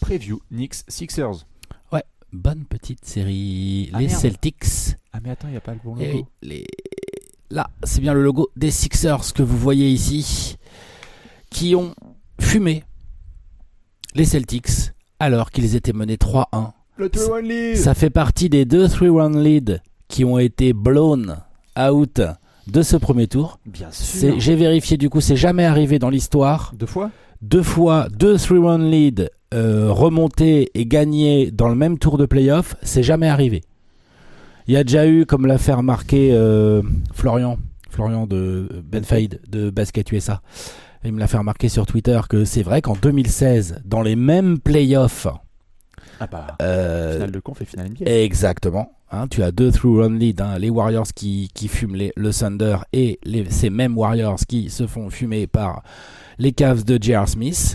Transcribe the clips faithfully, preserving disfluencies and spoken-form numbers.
preview Knicks Sixers. Ouais, bonne petite série. Ah, les merde. Celtics. Ah mais attends, il n'y a pas le bon logo. Eh oui, les... Là, c'est bien le logo des Sixers que vous voyez ici, qui ont fumé les Celtics alors qu'ils étaient menés trois un. Le trois un lead. Ça fait partie des deux trois un lead qui ont été blown out de ce premier tour. Bien C'est, sûr. j'ai vérifié, du coup, c'est jamais arrivé dans l'histoire. Deux fois. Deux fois, deux trois un lead euh, remontés et gagnés dans le même tour de playoff, c'est jamais arrivé. Il y a déjà eu, comme l'a fait remarquer euh, Florian, Florian de Ben Fade de Basket U S A, il me l'a fait remarquer sur Twitter que c'est vrai qu'en deux mille seize, dans les mêmes playoffs, Ah bah. euh, Finale de conf et finale N B A. exactement, hein, tu as deux trois un lead, hein, les Warriors qui, qui fument les, le Thunder et les, ces mêmes Warriors qui se font fumer par les Cavs de J R. Smith.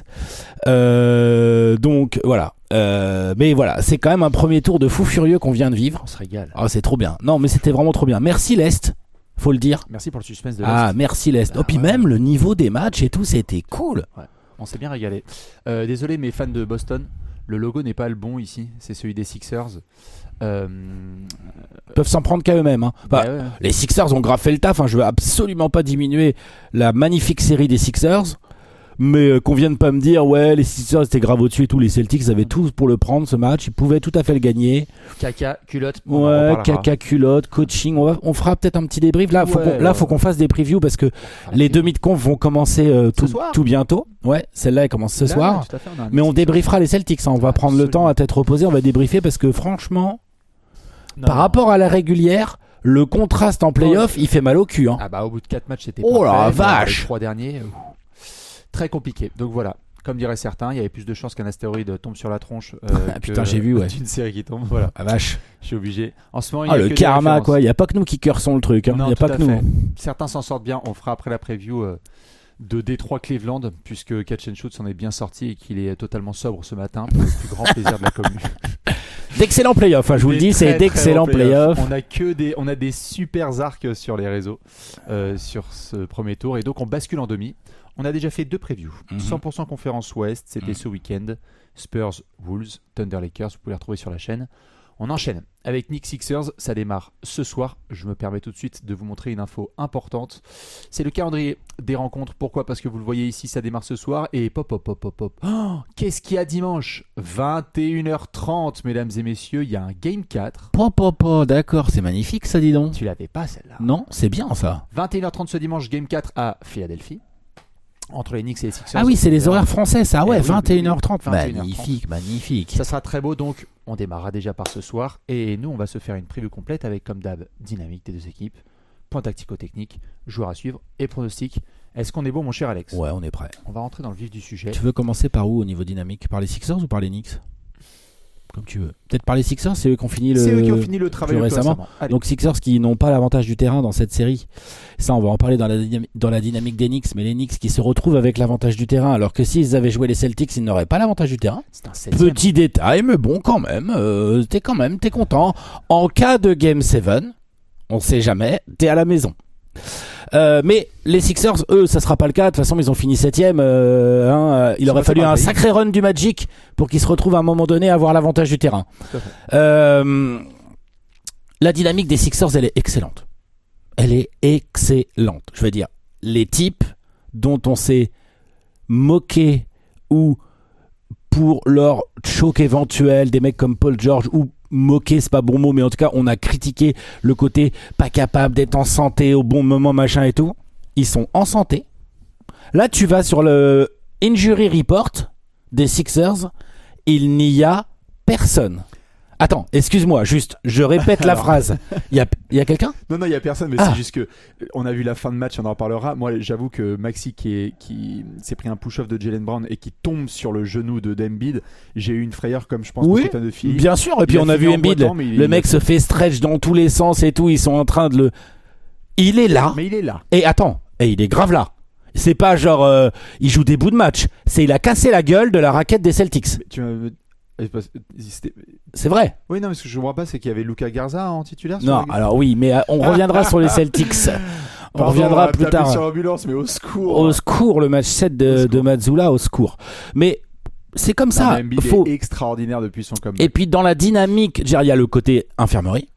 Euh, donc voilà. Euh, mais voilà, c'est quand même un premier tour de fou furieux qu'on vient de vivre. On se régale. Ah, c'est trop bien. Non, mais c'était vraiment trop bien. Merci l'Est, faut le dire. Merci pour le suspense de l'Est. Ah, merci l'Est. Bah, oh, puis ouais. même le niveau des matchs et tout, c'était cool. On s'est bien régalé. Euh, désolé mes fans de Boston, le logo n'est pas le bon ici, c'est celui des Sixers. Euh... Ils peuvent s'en prendre qu'à eux-mêmes. Hein. Bah, bah ouais. Les Sixers ont grave fait le taf. Hein. Je veux absolument pas diminuer la magnifique série des Sixers. Mais euh, qu'on vienne pas me dire, ouais, les Sixers étaient grave au-dessus et tout. Les Celtics avaient tout pour le prendre, ce match. Ils pouvaient tout à fait le gagner. Caca, culotte. on en Ouais, reparlera. caca, culotte, coaching. On, va, on fera peut-être un petit débrief. Là, faut Ouais, qu'on, là, ouais. faut qu'on fasse des previews parce que Ah, la les preview. demi-de-conf vont commencer euh, Ce tout, soir. tout bientôt. Ouais, celle-là, elle commence ce Là, soir. ouais, tout à fait, on a un Mais on Sixers. débriefera les Celtics. Hein. On va prendre le Absolument. temps à tête reposée. On va débriefer parce que franchement, Non, par non. rapport à la régulière, le contraste en playoff, il fait mal au cul. Hein. Ah bah au bout de quatre matchs c'était Oh la parfait, mais vache. Les trois derniers, euh, très compliqué. Donc voilà, comme diraient certains, il y avait plus de chances qu'un astéroïde tombe sur la tronche euh, Ah, putain, que- j'ai vu, ouais. d'une série qui tombe. Voilà, Ah vache. je suis obligé. En ce moment, il y Ah, a le que des karma, références. quoi. Il n'y a pas que nous qui cœursons le truc. Hein. Il Non, n'y a tout pas à que nous. fait. Certains s'en sortent bien. On fera après la preview euh, de Détroit Cleveland, puisque Catch and Shoot s'en est bien sorti et qu'il est totalement sobre ce matin pour le plus grand plaisir de la commune. D'excellents playoffs. Hein, je vous le Des dis, très, c'est très d'excellents bons playoffs. playoffs. On a que des, on a des super arcs sur les réseaux euh, sur ce premier tour et donc on bascule en demi. On a déjà fait deux previews. Mhm. cent pour cent conférence Ouest, c'était Mhm. ce week-end. Spurs, Wolves, Thunder Lakers, vous pouvez les retrouver sur la chaîne. On enchaîne avec Knicks Sixers, ça démarre ce soir. Je me permets tout de suite de vous montrer une info importante. C'est le calendrier des rencontres. Pourquoi ? Parce que vous le voyez ici, ça démarre ce soir. Et pop, pop, pop, pop, pop. Oh, qu'est-ce qu'il y a dimanche ? vingt et une heures trente, mesdames et messieurs. Il y a un Game quatre. Po, po, po, d'accord, c'est magnifique ça, dis donc. Tu l'avais pas celle-là. Non, c'est bien ça. vingt et une heures trente ce dimanche, Game quatre à Philadelphie. Entre les Knicks et les Sixers. Ah oui, c'est les horaires français, ça. Ouais, Eh oui, vingt et une heures trente. vingt et une heures trente. Magnifique, magnifique. Ça sera très beau, donc on démarrera déjà par ce soir. Et nous, on va se faire une preview complète avec, comme d'hab, dynamique des deux équipes, points tactico-techniques, joueurs à suivre et pronostics. Est-ce qu'on est bon, mon cher Alex ? Ouais, on est prêt. On va rentrer dans le vif du sujet. Tu veux commencer par où au niveau dynamique ? Par les Sixers ou par les Knicks ? Comme tu veux. Peut-être par les Sixers, c'est eux qui ont fini le. C'est eux qui ont fini le travail plus le plus récemment. récemment. Allez. Donc Sixers qui n'ont pas l'avantage du terrain dans cette série. Ça, on va en parler dans la, dynam- dans la dynamique des Knicks. Mais les Knicks qui se retrouvent avec l'avantage du terrain, alors que s'ils avaient joué les Celtics, ils n'auraient pas l'avantage du terrain. c'est un septième. Petit détail, mais bon, quand même, euh, t'es quand même, t'es content. En cas de Game sept, on sait jamais, t'es à la maison. Euh, mais les Sixers, eux, ça sera pas le cas. De toute façon, ils ont fini septième. Euh, hein, euh, il Ça aurait va fallu faire un mal. sacré run du Magic pour qu'ils se retrouvent à un moment donné à avoir l'avantage du terrain. Tout à fait. Euh, la dynamique des Sixers, elle est excellente. Elle est excellente. Je veux dire, les types dont on s'est moqué ou pour leur choc éventuel, des mecs comme Paul George, ou moquer, c'est pas bon mot, mais en tout cas, on a critiqué le côté pas capable d'être en santé au bon moment, machin et tout. Ils sont en santé. Là, tu vas sur le Injury Report des Sixers, il n'y a personne. Attends, excuse-moi, juste, je répète la Alors. phrase. Il y a, il y a quelqu'un ? Non, non, il n'y a personne, mais Ah. c'est juste que euh, on a vu la fin de match, on en reparlera. Moi, j'avoue que Maxi qui, est, qui s'est pris un push-off de Jaylen Brown et qui tombe sur le genou de Embiid, j'ai eu une frayeur comme je pense Oui, beaucoup de fans de Philly. bien sûr. Et puis Il a on a fini vu en Embiid, boitant, mais il- le il mec a- se fait stretch dans tous les sens et tout. Ils sont en train de le. Il est là. Mais il est là. Et attends, et il est grave là. C'est pas genre euh, il joue des bouts de match. C'est il a cassé la gueule de la raquette des Celtics. Mais tu m'as- euh, parce- c'était- C'est vrai. Oui, non, mais ce que je ne vois pas, c'est qu'il y avait Luka Garza en titulaire. sur Non, la- alors oui, mais euh, on reviendra sur les Celtics. On Pardon, reviendra va plus taper tard. sur l'ambulance, mais au secours. Au secours, le match sept Au de, secours. de Mazzulla, au secours. Mais c'est comme Non, ça. mais Embiid Faut... est extraordinaire depuis son comeback. Et puis dans la dynamique, il y a le côté infirmerie.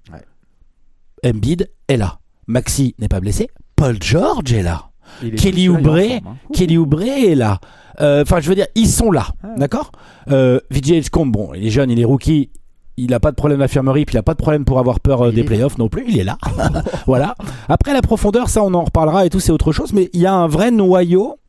Ouais. Embiid est là. Maxi n'est pas blessé. Paul George est là. Il est Kelly tout seul, il est en Oubre, forme, hein. Kelly Oubre est là. Enfin, euh, je veux dire, ils sont là, Ah. d'accord. euh, V J Edgecombe, bon, il est jeune, il est rookie, il a pas de problème d'infirmerie, puis il a pas de problème pour avoir peur euh, des playoffs non plus. Il est là, voilà. Après la profondeur, ça, on en reparlera et tout, c'est autre chose. Mais il y a un vrai noyau.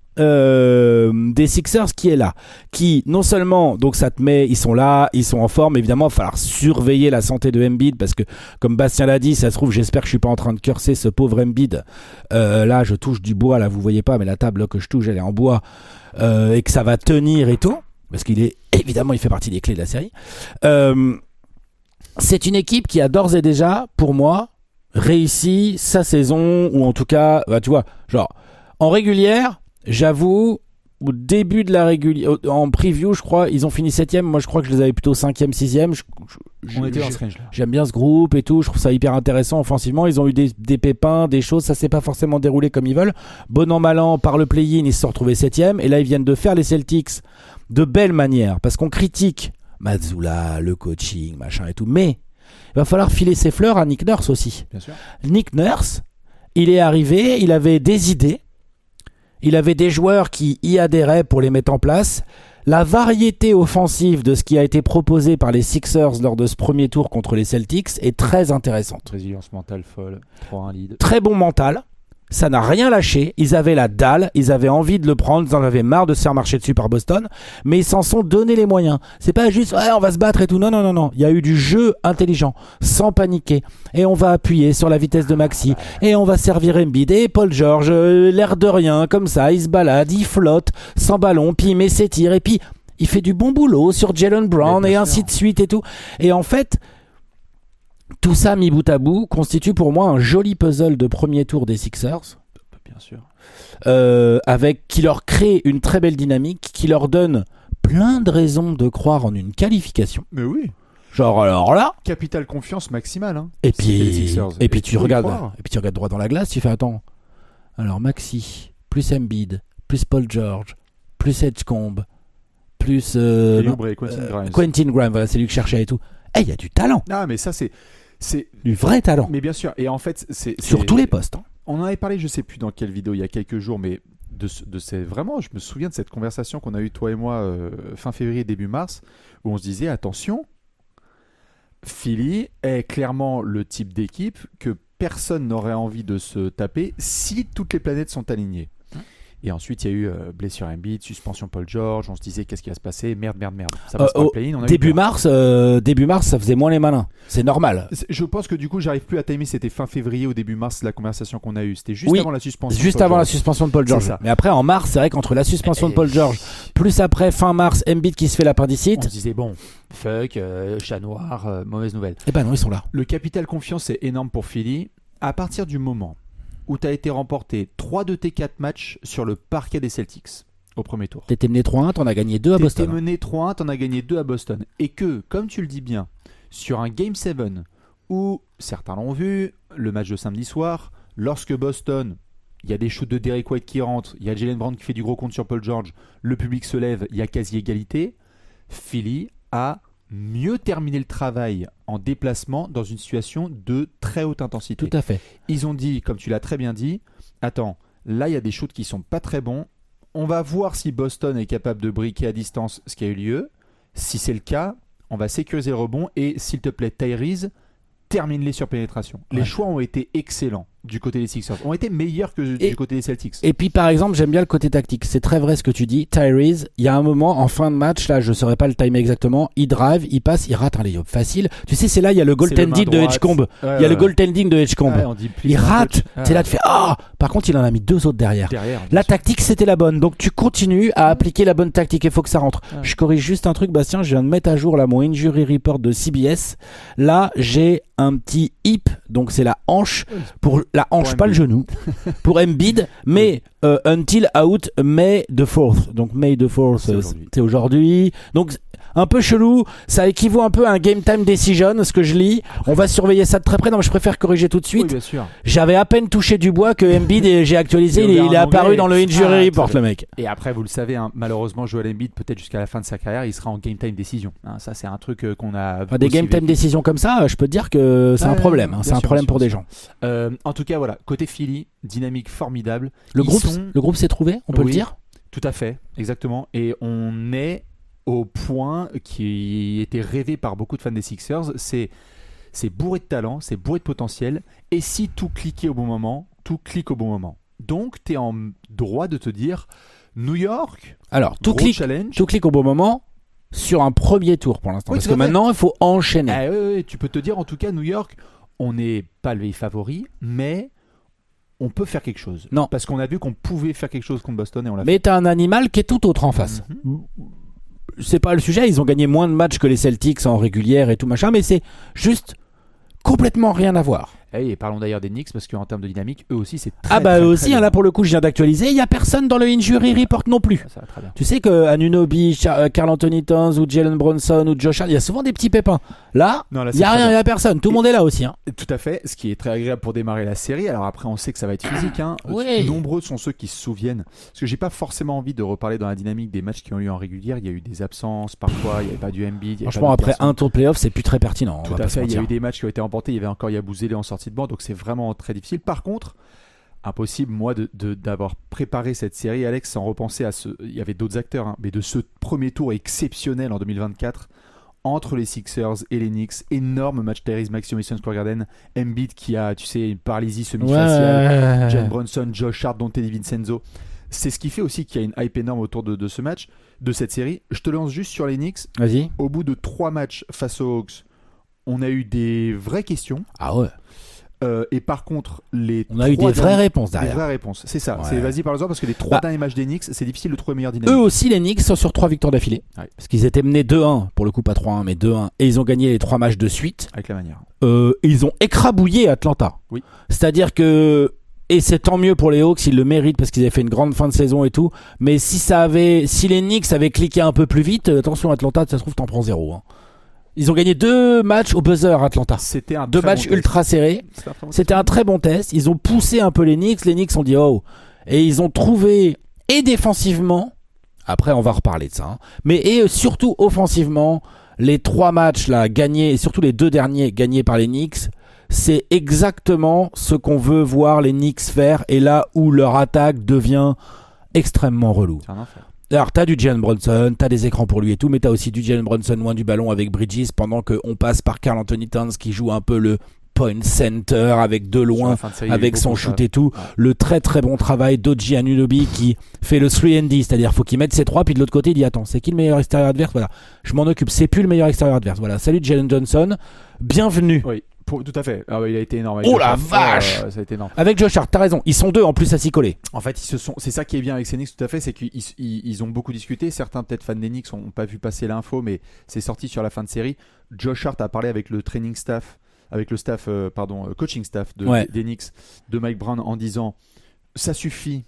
Euh, des Sixers qui est là, qui non seulement donc ça te met, ils sont là, ils sont en forme, évidemment il va falloir surveiller la santé de Embiid parce que comme Bastien l'a dit, ça se trouve, j'espère que je suis pas en train de curser ce pauvre Embiid, euh, là je touche du bois, là vous voyez pas mais la table là, que je touche elle est en bois, euh, et que ça va tenir et tout, parce qu'il est évidemment il fait partie des clés de la série. euh, c'est une équipe qui a d'ores et déjà pour moi réussi sa saison, ou en tout cas bah, tu vois, genre en régulière. J'avoue, au début de la régulière, en preview, je crois, ils ont fini septième. Moi, je crois que je les avais plutôt cinquième, sixième. Je, je, On était je, dans ce range là. J'aime bien ce groupe et tout. Je trouve ça hyper intéressant offensivement. Ils ont eu des, des pépins, des choses. Ça s'est pas forcément déroulé comme ils veulent. Bon an, mal an, par le play-in, ils se sont retrouvés septième. Et là, ils viennent de faire les Celtics de belle manière. Parce qu'on critique Mazzulla, le coaching, machin et tout. Mais il va falloir filer ses fleurs à Nick Nurse aussi. Bien sûr. Nick Nurse, il est arrivé, il avait des idées. Il avait des joueurs qui y adhéraient pour les mettre en place. La variété offensive de ce qui a été proposé par les Sixers lors de ce premier tour contre les Celtics est très intéressante. Résilience mentale folle, trois un lead. Très bon mental. Ça n'a rien lâché. Ils avaient la dalle. Ils avaient envie de le prendre. Ils en avaient marre de se faire marcher dessus par Boston. Mais ils s'en sont donné les moyens. C'est pas juste, ouais, on va se battre et tout. Non, non, non, non. Il y a eu du jeu intelligent, sans paniquer. Et on va appuyer sur la vitesse de Maxi. Et on va servir Embiid. Et Paul George, euh, l'air de rien, comme ça. Il se balade, il flotte, sans ballon. Puis il met ses tirs. Et puis, il fait du bon boulot sur Jaylen Brown et ainsi de suite et tout. Et en fait, tout ça mis bout à bout constitue pour moi un joli puzzle de premier tour des Sixers. Bien sûr. Euh, avec, qui leur crée une très belle dynamique, qui leur donne plein de raisons de croire en une qualification. Mais oui. Genre alors là. Capitale confiance maximale. Hein. Et puis, et puis et tu regardes, et puis tu regardes droit dans la glace, tu fais attends. Alors Maxi, plus Embiid, plus Paul George, plus Edgecombe, plus euh, non, Oubre, Quentin euh, Grimes. Quentin Grimes, voilà, c'est lui que je cherchais et tout. Eh, il y a du talent. Ah, mais ça c'est, c'est du vrai talent. Mais bien sûr. Et en fait, c'est sur c'est... tous les postes. Hein. On en avait parlé, je sais plus dans quelle vidéo, il y a quelques jours, mais de, de ces vraiment, je me souviens de cette conversation qu'on a eue toi et moi euh, fin février début mars, où on se disait attention, Philly est clairement le type d'équipe que personne n'aurait envie de se taper si toutes les planètes sont alignées. Et ensuite, il y a eu euh, blessure Embiid, suspension Paul George. On se disait qu'est-ce qui va se passer? Merde, merde, merde. Ça passe euh, par le oh, play-in. On a début mars, euh, début mars, ça faisait moins les malins. C'est normal. Je pense que du coup, j'arrive plus à timer. C'était fin février ou début mars la conversation qu'on a eue. C'était juste oui, avant la suspension. Juste de Paul avant George. la suspension de Paul George. Mais après, en mars, c'est vrai qu'entre la suspension Et... de Paul George, plus après fin mars, Embiid qui se fait l'appendicite. On se disait bon, fuck, euh, chat noir, euh, mauvaise nouvelle. Eh ben non, ils sont là. Le capital confiance est énorme pour Philly. À partir du moment où tu as été remporté trois de tes quatre matchs sur le parquet des Celtics au premier tour. T'étais mené trois un, t'en as gagné deux à Boston. T'étais mené trois un, t'en as gagné deux à Boston. Et que, comme tu le dis bien, sur un Game sept où, certains l'ont vu, le match de samedi soir, lorsque Boston, il y a des shoots de Derek White qui rentrent, il y a Jaylen Brown qui fait du gros compte sur Paul George, le public se lève, il y a quasi égalité, Philly a mieux terminé le travail en déplacement dans une situation de très haute intensité. Tout à fait. Ils ont dit, comme tu l'as très bien dit, attends, là il y a des shoots qui sont pas très bons, on va voir si Boston est capable de briquer à distance ce qui a eu lieu. Si c'est le cas, on va sécuriser le rebond et s'il te plaît Tyrese, termine-les sur pénétration. Les ouais. choix ont été excellents du côté des Sixers, ont été meilleurs que et, du côté des Celtics. Et puis par exemple, j'aime bien le côté tactique. C'est très vrai ce que tu dis. Tyrese, il y a un moment en fin de match, là je ne saurais pas le timer exactement, il drive, il passe, il rate un layup facile. Tu sais, c'est là, il y a le goaltending de Edgecombe. Ouais, il y a ouais, le goaltending de Edgecombe. Ouais, il rate, ah, c'est là tu fais ah. Par contre, il en a mis deux autres derrière. derrière la sûr. Tactique, c'était la bonne. Donc tu continues à appliquer la bonne tactique. Il faut que ça rentre. Ouais. Je corrige juste un truc, Bastien. Je viens de mettre à jour là mon injury report de C B S. Là, j'ai un petit hip, donc c'est la hanche, pour la hanche, Pour pas le Embiid. genou, pour Embiid, mais euh, until out May the fourth. Donc May the fourth, C'est euh, aujourd'hui. c'est aujourd'hui. Donc un peu chelou, ça équivaut un peu à un game time decision, ce que je lis. On va surveiller ça de très près. Non, mais je préfère corriger tout de Oui, suite. bien sûr. J'avais à peine touché du bois que Embiid, et j'ai actualisé, Il il, est est- il est en apparu anglais. dans le injury Ah, report, très le mec. Et après, vous le savez, hein, malheureusement, Joel Embiid, peut-être jusqu'à la fin de sa carrière, il sera en game time décision. Hein, ça, c'est un truc euh, qu'on a. Enfin, des aussi game time vécu. décisions comme ça, je peux te dire que c'est Ouais, un problème. hein. bien C'est un sûr, problème bien pour sûr, des bien gens. Euh, en tout cas, voilà, côté Philly, dynamique formidable. Le Ils groupe, sont- le groupe s'est trouvé, on peut Oui. le dire. Tout à fait, exactement. Et on est au point qui était rêvé par beaucoup de fans des Sixers. C'est, c'est bourré de talent, c'est bourré de potentiel. Et si tout cliquait au bon moment, tout clique au bon moment. Donc, tu es en droit de te dire New York, Alors, tout gros clique, challenge. tout clique au bon moment sur un premier tour pour l'instant. Oui, Parce tout que à fait. maintenant, il faut enchaîner. Ah, oui, oui, oui, tu peux te dire, en tout cas, New York, on n'est pas le favori, mais on peut faire quelque chose. Non. Parce qu'on a vu qu'on pouvait faire quelque chose contre Boston et on l'a Mais t'as un animal qui est tout autre en face. Mhm. C'est pas le sujet, ils ont gagné moins de matchs que les Celtics en régulière et tout machin, mais c'est juste complètement rien à voir. fait. Et parlons d'ailleurs des Knicks, parce qu'en termes de dynamique, eux aussi, c'est très Ah bah très, eux très aussi, bien. hein, là pour le coup, je viens d'actualiser, il y a personne dans le injury report non plus. Ça va très bien. Tu sais que Anunoby, Karl Anthony Towns ou Jalen Brunson ou Josh Hart, il y a souvent des petits pépins. Là, Non, là, il c'est y a très rien, il bien. y a personne. Tout le Et- monde est là aussi. Hein. Tout à fait, ce qui est très agréable pour démarrer la série. Alors après, on sait que ça va être physique. Hein. Oui. Nombreux sont ceux qui se souviennent. Parce que j'ai pas forcément envie de reparler dans la dynamique des matchs qui ont eu en régulière. Il y a eu des absences parfois, il n'y avait pas du Embiid. il y avait Franchement, pas après de un tour de playoff, c'est plus très pertinent. on Tout va à pas se fait, il y a mentir. eu des matchs qui ont été remportés. Il y avait encore Yabusele en sortie de banc, donc c'est vraiment très difficile. Par contre, impossible, moi, de, de- d'avoir préparé cette série, Alex, sans repenser à ce. Il y avait d'autres acteurs, hein, mais de ce premier tour exceptionnel en deux mille vingt-quatre entre les Sixers et les Knicks. Énorme match Tyrese Maxey au Madison Square Garden. Embiid qui a, tu sais, une paralysie semi-faciale. Ouais. Jalen Brunson, Josh Hart, Dante DiVincenzo. C'est ce qui fait aussi qu'il y a une hype énorme autour de, de ce match, de cette série. Je te lance juste sur les Knicks. Vas-y. Au bout de trois matchs face aux Hawks, on a eu des vraies questions. Ah ouais. Euh, et par contre, les On a eu des trois vraies derniers- réponses des derrière. vraies réponses. C'est ça. Ouais. C'est, vas-y, parle-en parce que les trois Bah. derniers matchs des Knicks, c'est difficile de trouver meilleure dynamique. Eux aussi, les Knicks sont sur trois victoires d'affilée. Ouais. Parce qu'ils étaient menés deux un, pour le coup pas trois un, mais deux un. Et ils ont gagné les trois matchs de suite. Avec la manière. Euh, ils ont écrabouillé Atlanta. Oui. C'est-à-dire que, et c'est tant mieux pour les Hawks, ils le méritent parce qu'ils avaient fait une grande fin de saison et tout. Mais si ça avait, si les Knicks avaient cliqué un peu plus vite, euh, attention Atlanta, ça se trouve t'en prends zéro. hein. Ils ont gagné deux matchs au buzzer Atlanta. C'était un Deux très matchs bon test. ultra serrés. C'était un très bon C'était un très bon test. Ils ont poussé un peu les Knicks. Les Knicks ont dit oh. Et ils ont trouvé, et défensivement, après on va reparler de ça, hein, mais et surtout offensivement, les trois matchs là gagnés, et surtout les deux derniers gagnés par les Knicks, c'est exactement ce qu'on veut voir les Knicks faire, et là où leur attaque devient extrêmement relou. C'est un enfer. Alors t'as du Jalen Brunson, t'as des écrans pour lui et tout, mais t'as aussi du Jalen Brunson loin du ballon avec Bridges, pendant qu'on passe par Karl Anthony Towns qui joue un peu le point center avec de Sur loin, la fin de série, il y a eu avec son beaucoup shoot ça. et tout. Ouais. Le très très bon travail d'O G Anunoby qui fait le trois and D, c'est-à-dire faut qu'il mette ses trois, puis de l'autre côté il dit attends, c'est qui le meilleur extérieur adverse? Voilà, je m'en occupe, c'est plus le meilleur extérieur adverse. Voilà, salut Jalen Johnson, bienvenue. Oui, pour- tout à fait. Ah ouais, il a été énorme. Oh Josh la Hart. vache Euh, Ça a été énorme. Avec Josh Hart, t'as raison, ils sont deux en plus à s'y coller. En fait, ils se sont. C'est ça qui est bien avec ces Knicks, tout à fait, c'est qu'ils ils, ils ont beaucoup discuté. Certains peut-être fans des Knicks n'ont pas vu passer l'info, mais c'est sorti sur la fin de série. Josh Hart a parlé avec le training staff, avec le staff, euh, pardon, euh, coaching staff de, Ouais. des Knicks, de Mike Brown, en disant ça suffit,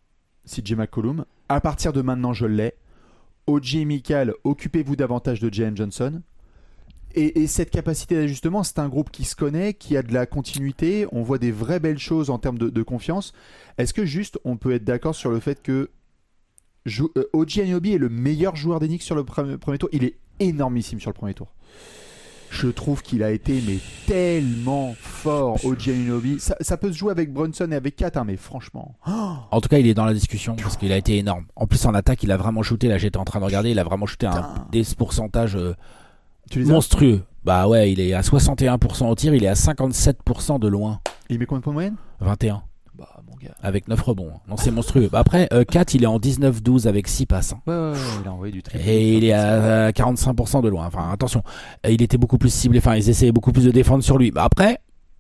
C J McCollum. À partir de maintenant, je l'ai. O G et Michael, occupez-vous davantage de Jalen Johnson. Et, et cette capacité d'ajustement, c'est un groupe qui se connaît, qui a de la continuité. On voit des vraies belles choses en termes de, de confiance. Est-ce que juste on peut être d'accord sur le fait que jou- euh, O G Anunoby est le meilleur joueur des Knicks sur le pre- premier tour? Il est énormissime sur le premier tour. Je trouve qu'il a été mais tellement fort, O G Anunoby. Ça, ça peut se jouer avec Brunson et avec Kat, hein, mais franchement. En tout cas, il est dans la discussion parce qu'il a été énorme. En plus, en attaque, il a vraiment shooté. Là, j'étais en train de regarder, il a vraiment shooté un, Putain. des pourcentages euh, Tu les as? monstrueux. Bah ouais, il est à soixante et un pour cent au tir, il est à cinquante-sept pour cent de loin. Il met combien de points de moyenne? vingt et un Bah, mon gars. avec neuf rebonds. Non, c'est monstrueux. Bah après, euh, Kat, il est en dix-neuf douze avec six passes. hein. Ouais, ouais, ouais, il a envoyé du triple. Et il est à quarante-cinq pour cent de loin. Enfin, attention, il était beaucoup plus ciblé. Enfin, ils essayaient beaucoup plus de défendre sur lui. Bah après,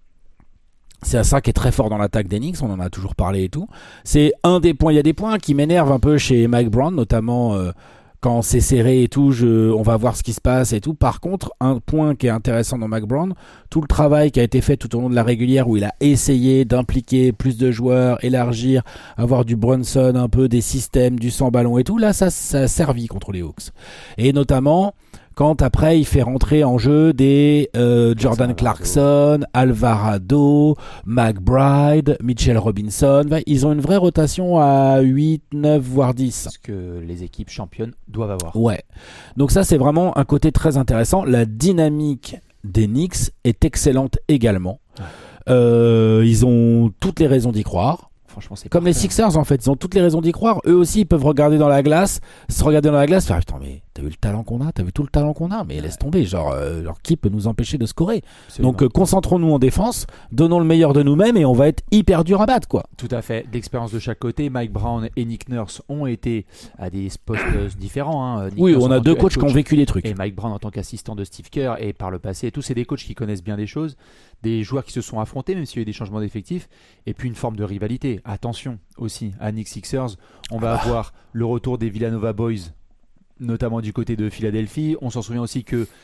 c'est à ça qui est très fort dans l'attaque d'Enix. On en a toujours parlé et tout. C'est un des points. Il y a des points qui m'énervent un peu chez Mike Brown, notamment euh, quand c'est serré et tout, je, on va voir ce qui se passe et tout. Par contre, un point qui est intéressant dans Mack Brown, tout le travail qui a été fait tout au long de la régulière où il a essayé d'impliquer plus de joueurs, élargir, avoir du Brunson, un peu des systèmes, du sans ballon et tout, là ça, ça a servi contre les Hawks. Et notamment quand après il fait rentrer en jeu des euh, Jordan Clarkson, Alvarado, McBride, Mitchell Robinson. Ils ont une vraie rotation à huit, neuf voire dix. Ce que les équipes championnes doivent avoir. Ouais. Donc ça c'est vraiment un côté très intéressant. La dynamique des Knicks est excellente également. Ouais. Euh, ils ont toutes les raisons d'y croire. Franchement, c'est comme parfait. Les Sixers en fait, ils ont toutes les raisons d'y croire. Eux aussi ils peuvent regarder dans la glace, se regarder dans la glace, faire putain mais t'as vu le talent qu'on a, t'as vu tout le talent qu'on a, mais ouais. laisse tomber, genre, euh, genre qui peut nous empêcher de scorer. Absolument. Donc euh, concentrons-nous en défense, donnons le meilleur de nous-mêmes et on va être hyper dur à battre quoi. Tout à fait. D'expérience de chaque côté, Mike Brown et Nick Nurse ont été à des postes différents. Hein. Nick oui, Nurse on a deux coachs qui ont vécu des trucs. Et Mike Brown en tant qu'assistant de Steve Kerr et par le passé, et tous c'est des coachs qui connaissent bien des choses, des joueurs qui se sont affrontés même s'il y a eu des changements d'effectifs, et puis une forme de rivalité. Attention aussi à Knicks Sixers, on va ah. avoir le retour des Villanova Boys, notamment du côté de Philadelphie. On s'en souvient aussi que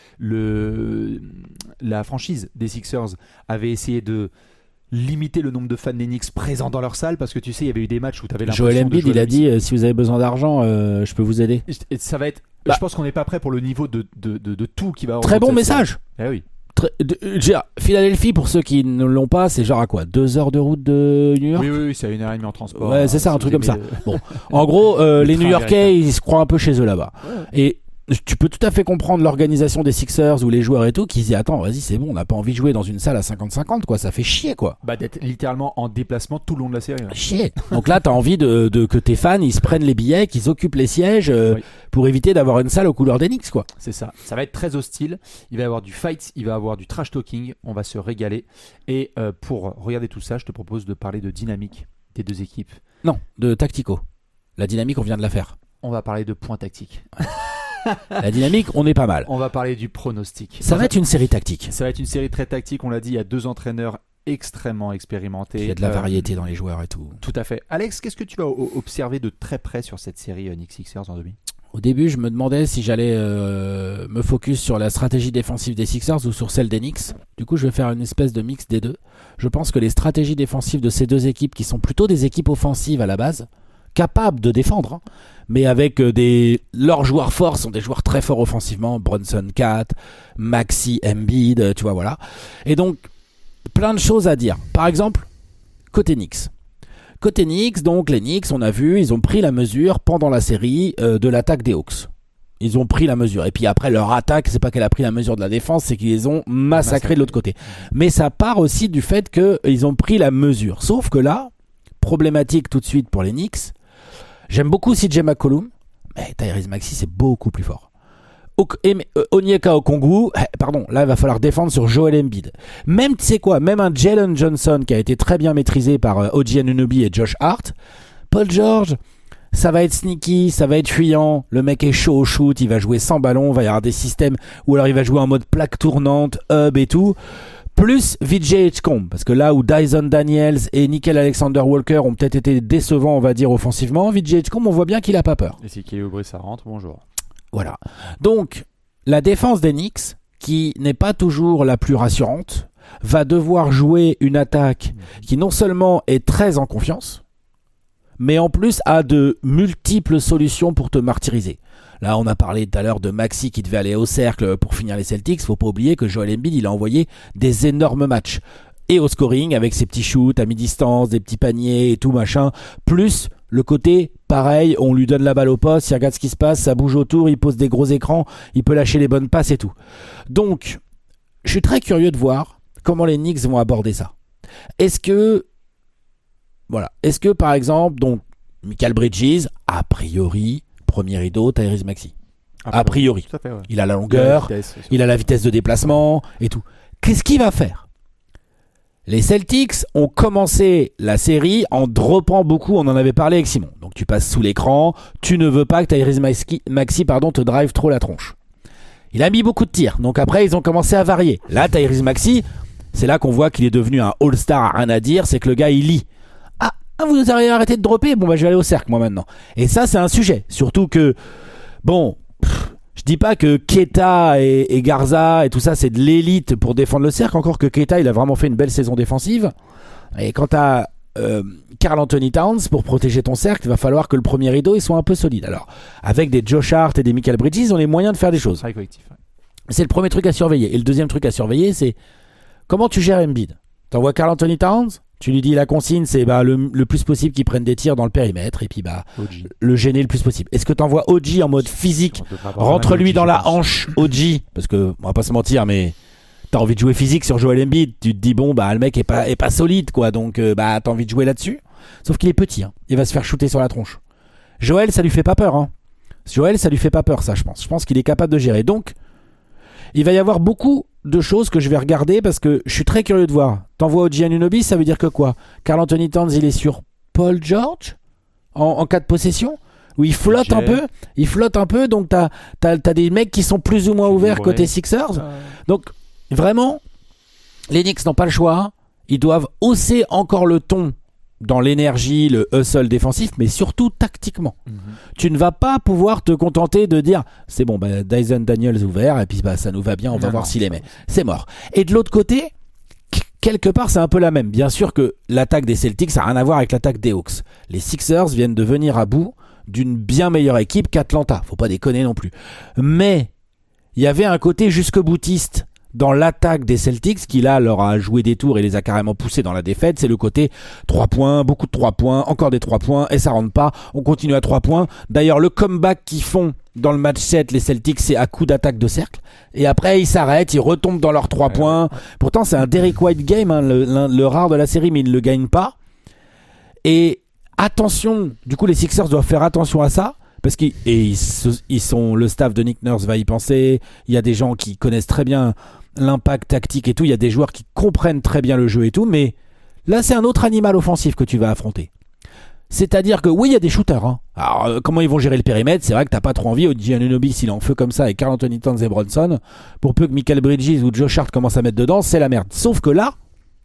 le, la franchise des Sixers avait essayé de limiter le nombre de fans des Knicks présents dans leur salle, parce que tu sais, il y avait eu des matchs où tu avais l'impression Joel Embiid, de il a dit euh, si vous avez besoin d'argent, euh, je peux vous aider. Et ça va être. Bah. Je pense qu'on n'est pas prêt pour le niveau de, de, de, de tout qui va avoir. Très bon message. Eh oui. Très, de, de, Philadelphie, pour ceux qui ne l'ont pas, c'est genre à quoi, deux heures de route de New York. Oui, oui, oui, c'est à une heure et demie en transport. Ouais, c'est ça, un truc comme ça. Le... Bon, en gros, euh, les New-Yorkais, ils se croient un peu chez eux là-bas. Ouais. Et tu peux tout à fait comprendre l'organisation des Sixers ou les joueurs et tout qui se disent attends, vas-y, c'est bon, on n'a pas envie de jouer dans une salle à cinquante cinquante, quoi, ça fait chier, quoi. Bah, d'être littéralement en déplacement tout le long de la série. Ouais. Chier. Donc là, t'as envie de, de que tes fans ils se prennent les billets, qu'ils occupent les sièges euh, oui. pour éviter d'avoir une salle aux couleurs des Knicks, quoi. C'est ça. Ça va être très hostile. Il va y avoir du fight, il va y avoir du trash talking. On va se régaler. Et euh, pour regarder tout ça, je te propose de parler de dynamique des deux équipes. Non, de tactico. La dynamique, on vient de la faire. On va parler de points tactiques. La dynamique, on est pas mal. On va parler du pronostic. Ça va être une série tactique. Ça va être une série très tactique. On l'a dit, il y a deux entraîneurs extrêmement expérimentés. Il y a de la euh, variété dans les joueurs et tout. Tout à fait. Alex, qu'est-ce que tu vas o- observer de très près sur cette série euh, Knicks Sixers en demi ? Au début, je me demandais si j'allais euh, me focus sur la stratégie défensive des Sixers ou sur celle des Knicks. Du coup, je vais faire une espèce de mix des deux. Je pense que les stratégies défensives de ces deux équipes, qui sont plutôt des équipes offensives à la base, capables de défendre, hein, mais avec euh, des... leurs joueurs forts sont des joueurs très forts offensivement, Brunson, Cat, Maxi, Embiid, tu vois, voilà. Et donc, plein de choses à dire. Par exemple, côté Knicks. Côté Knicks, donc les Knicks, on a vu, ils ont pris la mesure pendant la série euh, de l'attaque des Hawks. Ils ont pris la mesure. Et puis après, leur attaque, c'est pas qu'elle a pris la mesure de la défense, c'est qu'ils les ont massacrés Massacré. de l'autre côté. Mais ça part aussi du fait qu'ils ont pris la mesure. Sauf que là, problématique tout de suite pour les Knicks, j'aime beaucoup C J McCollum, mais Tyrese Maxey, c'est beaucoup plus fort. Onyeka Okongwu, pardon, là il va falloir défendre sur Joel Embiid. Même, tu sais quoi, même un Jalen Johnson qui a été très bien maîtrisé par O G Anunoby et Josh Hart, Paul George, ça va être sneaky, ça va être fuyant, le mec est chaud au shoot, il va jouer sans ballon, il va y avoir des systèmes, ou alors il va jouer en mode plaque tournante, hub et tout, plus Vijay Edgecombe, parce que là où Dyson Daniels et Nickel Alexander-Walker ont peut-être été décevants, on va dire, offensivement, Vijay Edgecombe, on voit bien qu'il a pas peur. Et si Kelly Oubre ça rentre, bonjour. Voilà. Donc, la défense des Knicks, qui n'est pas toujours la plus rassurante, va devoir jouer une attaque qui non seulement est très en confiance, mais en plus a de multiples solutions pour te martyriser. Là, on a parlé tout à l'heure de Maxi qui devait aller au cercle pour finir les Celtics. Faut pas oublier que Joel Embiid, il a envoyé des énormes matchs. Et au scoring, avec ses petits shoots à mi-distance, des petits paniers et tout machin, plus le côté, pareil, on lui donne la balle au poste, il regarde ce qui se passe, ça bouge autour, il pose des gros écrans, il peut lâcher les bonnes passes et tout. Donc, je suis très curieux de voir comment les Knicks vont aborder ça. Est-ce que, voilà, est-ce que par exemple, donc, Mikal Bridges, a priori, premier rideau, Tyrese Maxey. A priori. Tout à fait, ouais. Il a la longueur, la vitesse, il a la vitesse de déplacement et tout. Qu'est-ce qu'il va faire ? Les Celtics ont commencé la série en droppant beaucoup, on en avait parlé avec Simon. Donc tu passes sous l'écran, tu ne veux pas que Tyrese Maxey, Maxey pardon, te drive trop la tronche. Il a mis beaucoup de tirs, donc après ils ont commencé à varier. Là, Tyrese Maxey, c'est là qu'on voit qu'il est devenu un all-star à rien à dire, c'est que le gars il lit. Ah, vous avez arrêté de dropper ? Bon bah je vais aller au cercle moi maintenant. Et ça c'est un sujet, surtout que bon, pff, je dis pas que Keita et, et Garza et tout ça c'est de l'élite pour défendre le cercle, encore que Keita il a vraiment fait une belle saison défensive. Et quant à euh, Karl Anthony Towns, pour protéger ton cercle, il va falloir que le premier rideau il soit un peu solide. Alors, avec des Josh Hart et des Michael Bridges, ils ont les moyens de faire des choses. Très collectif. Ouais. C'est le premier truc à surveiller. Et le deuxième truc à surveiller, c'est comment tu gères Embiid. T'envoies Karl Anthony Towns, tu lui dis la consigne, c'est bah, le, le plus possible qu'il prenne des tirs dans le périmètre et puis bah O G. le gêner le plus possible. Est-ce que t'envoies O G en mode physique, rentre-lui dans la hanche O G, parce que on va pas se mentir, mais t'as envie de jouer physique sur Joel Embiid, tu te dis bon bah le mec est pas est pas solide quoi, donc euh, bah t'as envie de jouer là-dessus. Sauf qu'il est petit, hein. Il va se faire shooter sur la tronche. Joel, ça lui fait pas peur, hein. Joel, ça lui fait pas peur, ça je pense. Je pense qu'il est capable de gérer. Donc il va y avoir beaucoup de choses que je vais regarder parce que je suis très curieux de voir. T'envoies O G Anunoby, ça veut dire que quoi? Karl Anthony Towns, il est sur Paul George en, en cas de possession, où il flotte un peu, il flotte un peu, donc t'as, t'as, t'as des mecs qui sont plus ou moins ouverts côté Sixers. Euh... Donc vraiment, les Knicks n'ont pas le choix. Ils doivent hausser encore le ton dans l'énergie, le hustle défensif, mais surtout tactiquement. Mm-hmm. Tu ne vas pas pouvoir te contenter de dire c'est bon, bah, Dyson Daniels ouvert et puis bah, ça nous va bien, on non, va voir s'il les met. C'est mort. Et de l'autre côté, quelque part c'est un peu la même. Bien sûr que l'attaque des Celtics ça n'a rien à voir avec l'attaque des Hawks. Les Sixers viennent de venir à bout d'une bien meilleure équipe qu'Atlanta. Faut pas déconner non plus. Mais il y avait un côté jusque boutiste dans l'attaque des Celtics qui là leur a joué des tours et les a carrément poussés dans la défaite. C'est le côté trois points, beaucoup de trois points, encore des trois points et ça rentre pas, on continue à trois points. D'ailleurs le comeback qu'ils font dans le match sept les Celtics c'est à coup d'attaque de cercle et après ils s'arrêtent, ils retombent dans leurs trois ouais, points ouais. Pourtant c'est un Derrick White game, hein, le, le, le rare de la série, mais ils ne le gagnent pas. Et attention, du coup les Sixers doivent faire attention à ça parce qu'ils et ils, ils sont, le staff de Nick Nurse va y penser, il y a des gens qui connaissent très bien l'impact tactique et tout, il y a des joueurs qui comprennent très bien le jeu et tout, mais là c'est un autre animal offensif que tu vas affronter. C'est-à-dire que oui il y a des shooters, hein. Alors euh, comment ils vont gérer le périmètre, c'est vrai que t'as pas trop envie. O G Anunoby s'il est en feu comme ça avec Karl Anthony Towns et Bronson, pour peu que Michael Bridges ou Josh Hart commencent à mettre dedans, c'est la merde. Sauf que là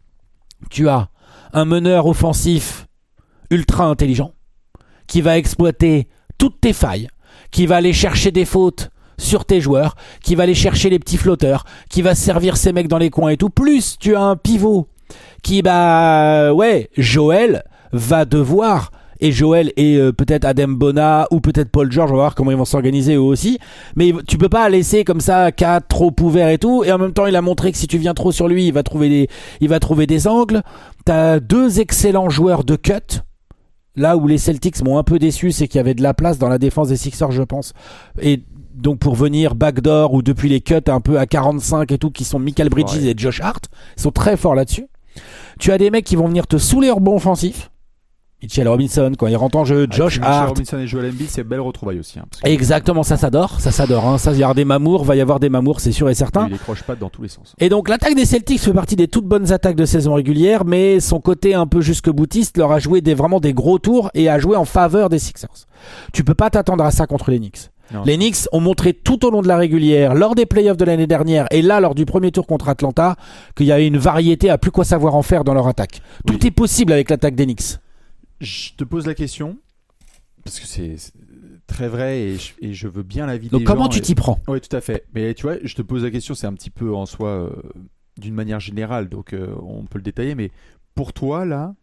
tu as un meneur offensif ultra intelligent qui va exploiter toutes tes failles, qui va aller chercher des fautes sur tes joueurs, qui va aller chercher les petits flotteurs, qui va servir ses mecs dans les coins et tout. Plus tu as un pivot qui bah ouais, Joel va devoir, et Joel et euh, peut-être Adem Bona ou peut-être Paul George, on va voir comment ils vont s'organiser eux aussi, mais tu peux pas laisser comme ça quatre trop ouverts et tout, et en même temps il a montré que si tu viens trop sur lui il va trouver des, il va trouver des angles. T'as deux excellents joueurs de cut. Là où les Celtics m'ont un peu déçu, c'est qu'il y avait de la place dans la défense des Sixers je pense, et donc pour venir backdoor ou depuis les cuts un peu à quarante-cinq et tout, qui sont Michael Bridges ouais. et Josh Hart, ils sont très forts là-dessus. Tu as des mecs qui vont venir te saouler au rebond offensif. Mitchell Robinson quand il rentre en jeu, ah, Josh Hart. Robinson et Joel Embiid, c'est belle retrouvaille aussi. Hein, que... Exactement, ça s'adore, ça s'adore. Hein. Ça, il y aura des mamours, va y avoir des mamours, c'est sûr et certain. Il les croche pas dans tous les sens. Et donc l'attaque des Celtics fait partie des toutes bonnes attaques de saison régulière, mais son côté un peu jusque boutiste leur a joué des vraiment des gros tours et a joué en faveur des Sixers. Tu peux pas t'attendre à ça contre les Knicks. Non. Les Knicks ont montré tout au long de la régulière, lors des playoffs de l'année dernière et là lors du premier tour contre Atlanta, qu'il y avait une variété à plus quoi savoir en faire dans leur attaque. Oui. Tout est possible avec l'attaque des Knicks. Je te pose la question parce que c'est, c'est très vrai et je, et je veux bien l'avis Donc des comment gens. tu et... t'y prends? Oui, tout à fait. Mais tu vois, je te pose la question, c'est un petit peu en soi euh, d'une manière générale, donc euh, on peut le détailler. Mais pour toi là,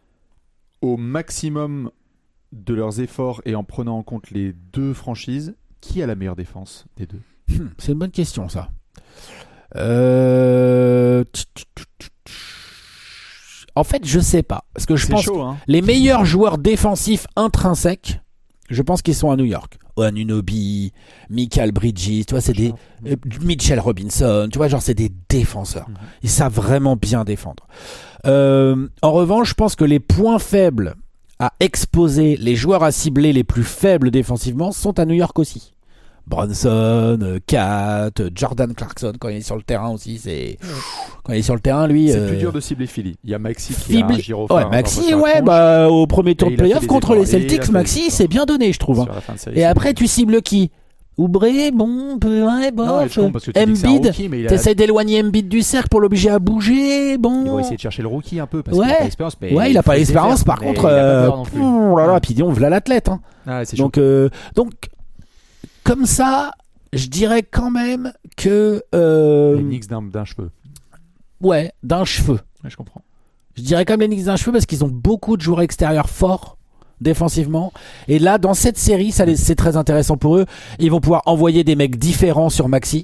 au maximum de leurs efforts et en prenant en compte les deux franchises, qui a la meilleure défense des deux? hmm, C'est une bonne question ça. Euh... En fait, je sais pas. Parce que je c'est pense chaud, hein. que les meilleurs joueurs défensifs intrinsèques, je pense qu'ils sont à New York. Anunoby, Michael Bridges, tu vois, c'est des euh, Mitchell Robinson, tu vois, genre c'est des défenseurs. Mm-hmm. Ils savent vraiment bien défendre. Euh, en revanche, je pense que les points faibles à exposer, les joueurs à cibler les plus faibles défensivement sont à New York aussi. Bronson, Kat, Jordan Clarkson quand il est sur le terrain aussi, c'est quand il est sur le terrain lui. C'est euh... plus dur de cibler Philly. Il y a Maxi qui Philly... a un gyrophare. Ouais, Maxi, ouais, bah au premier tour de playoff contre les Celtics, Maxi c'est bien donné, je trouve. Hein. Et après tu cibles qui? Oubre, bon, ouais, bof. Embiid, t'essayes d'éloigner Embiid du cercle pour l'obliger à bouger, bon. Ils vont essayer de chercher le rookie un peu parce ouais. qu'il a pas l'expérience. Mais ouais, il a pas l'expérience. Par contre, euh, oh là là, puis on voilà l'athlète. Hein. Ah, c'est donc, euh, donc. comme ça, je dirais quand même que... Euh... Les Knicks d'un, d'un cheveu. Ouais, d'un cheveu. Ouais, je comprends. Je dirais quand même les Knicks d'un cheveu parce qu'ils ont beaucoup de joueurs extérieurs forts défensivement. Et là, dans cette série, ça les, c'est très intéressant pour eux. Ils vont pouvoir envoyer des mecs différents sur Maxi.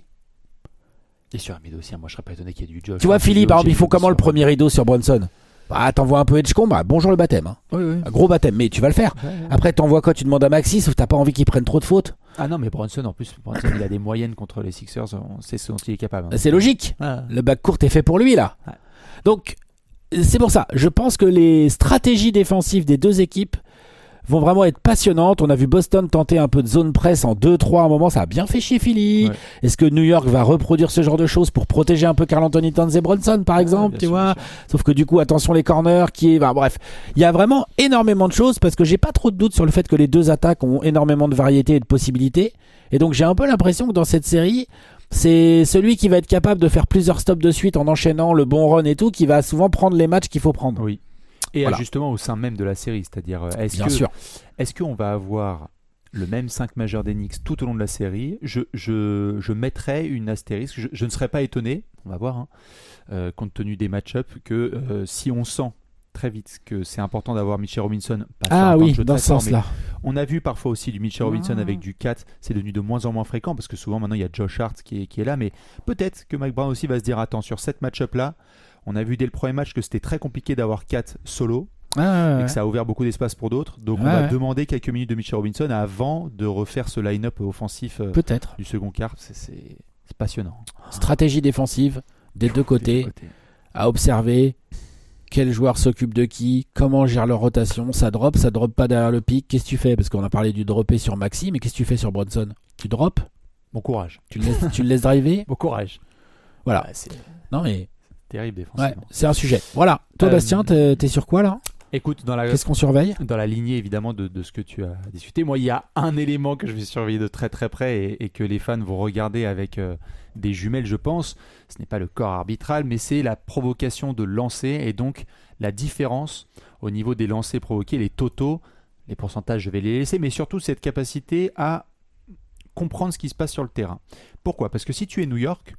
Et sur Amid aussi, moi je serais pas étonné qu'il y ait du Josh. Tu vois, Philly, par exemple, il faut comment le sur... premier rideau sur Brunson? Bah, t'envoies un peu Edgecombe, bah, bonjour le baptême. Hein. Oui, oui. Un gros baptême, mais tu vas le faire. Ouais, ouais. Après, t'envoies quoi? Tu demandes à Maxi, sauf que t'as pas envie qu'il prenne trop de fautes. Ah non, mais Brunson, en plus, Brunson, il a des moyennes contre les Sixers, on sait ce dont il est capable. Hein. C'est logique. Ah. Le bac court est fait pour lui, là. Ouais. Donc, c'est pour ça. Je pense que les stratégies défensives des deux équipes vont vraiment être passionnantes. On a vu Boston tenter un peu de zone press en deux trois à un moment. Ça a bien fait chier Philly. Ouais. Est-ce que New York va reproduire ce genre de choses pour protéger un peu Karl Anthony Towns et Brunson, par exemple, ouais, tu sûr, vois. Sauf que du coup, attention les corners qui est... Enfin, bref, il y a vraiment énormément de choses parce que j'ai pas trop de doutes sur le fait que les deux attaques ont énormément de variétés et de possibilités. Et donc, j'ai un peu l'impression que dans cette série... C'est celui qui va être capable de faire plusieurs stops de suite en enchaînant le bon run et tout, qui va souvent prendre les matchs qu'il faut prendre. Oui. Et voilà. Justement au sein même de la série, c'est-à-dire est-ce Bien que, sûr. Est-ce qu'on va avoir le même cinq majeur des Knicks tout au long de la série? Je, je, je mettrais une astérisque, je, je ne serais pas étonné, on va voir, hein, euh, compte tenu des match-ups, que euh, si on sent très vite que c'est important d'avoir Mitchell Robinson. Pas ah oui, jeu dans ce sens-là. On a vu parfois aussi du Mitchell Robinson ah. avec du quatre, c'est devenu de moins en moins fréquent parce que souvent maintenant il y a Josh Hart qui est, qui est là, mais peut-être que Mike Brown aussi va se dire attends, sur cette match-up-là, on a vu dès le premier match que c'était très compliqué d'avoir quatre solo. Ah, ouais, et ouais. que ça a ouvert beaucoup d'espace pour d'autres. Donc ouais, on va ouais. demander quelques minutes de Mitchell Robinson avant de refaire ce line-up offensif euh, peut-être. du second quart. C'est, c'est, c'est passionnant. Stratégie défensive des deux côtés, deux côtés à observer. Quel joueur s'occupe de qui, comment gère leur rotation, ça drop, ça drop pas derrière le pic, qu'est-ce que tu fais? Parce qu'on a parlé du dropper sur Maxi, mais qu'est-ce que tu fais sur Brunson? Tu drops? Bon courage. Tu le laisses, tu le laisses driver? Bon courage. Voilà. Ouais, c'est... Non mais... terrible défensivement. Ouais, c'est un sujet. Voilà. Toi, euh... Bastien, t'es, t'es sur quoi là? Écoute, dans la... qu'est-ce qu'on surveille? Dans la lignée évidemment de, de ce que tu as discuté, moi il y a un élément que je vais surveiller de très très près et, et que les fans vont regarder avec euh, des jumelles, je pense. Ce n'est pas le corps arbitral, mais c'est la provocation de lancer et donc la différence au niveau des lancers provoqués, les totaux, les pourcentages je vais les laisser, mais surtout cette capacité à comprendre ce qui se passe sur le terrain. Pourquoi? Parce que si tu es New York,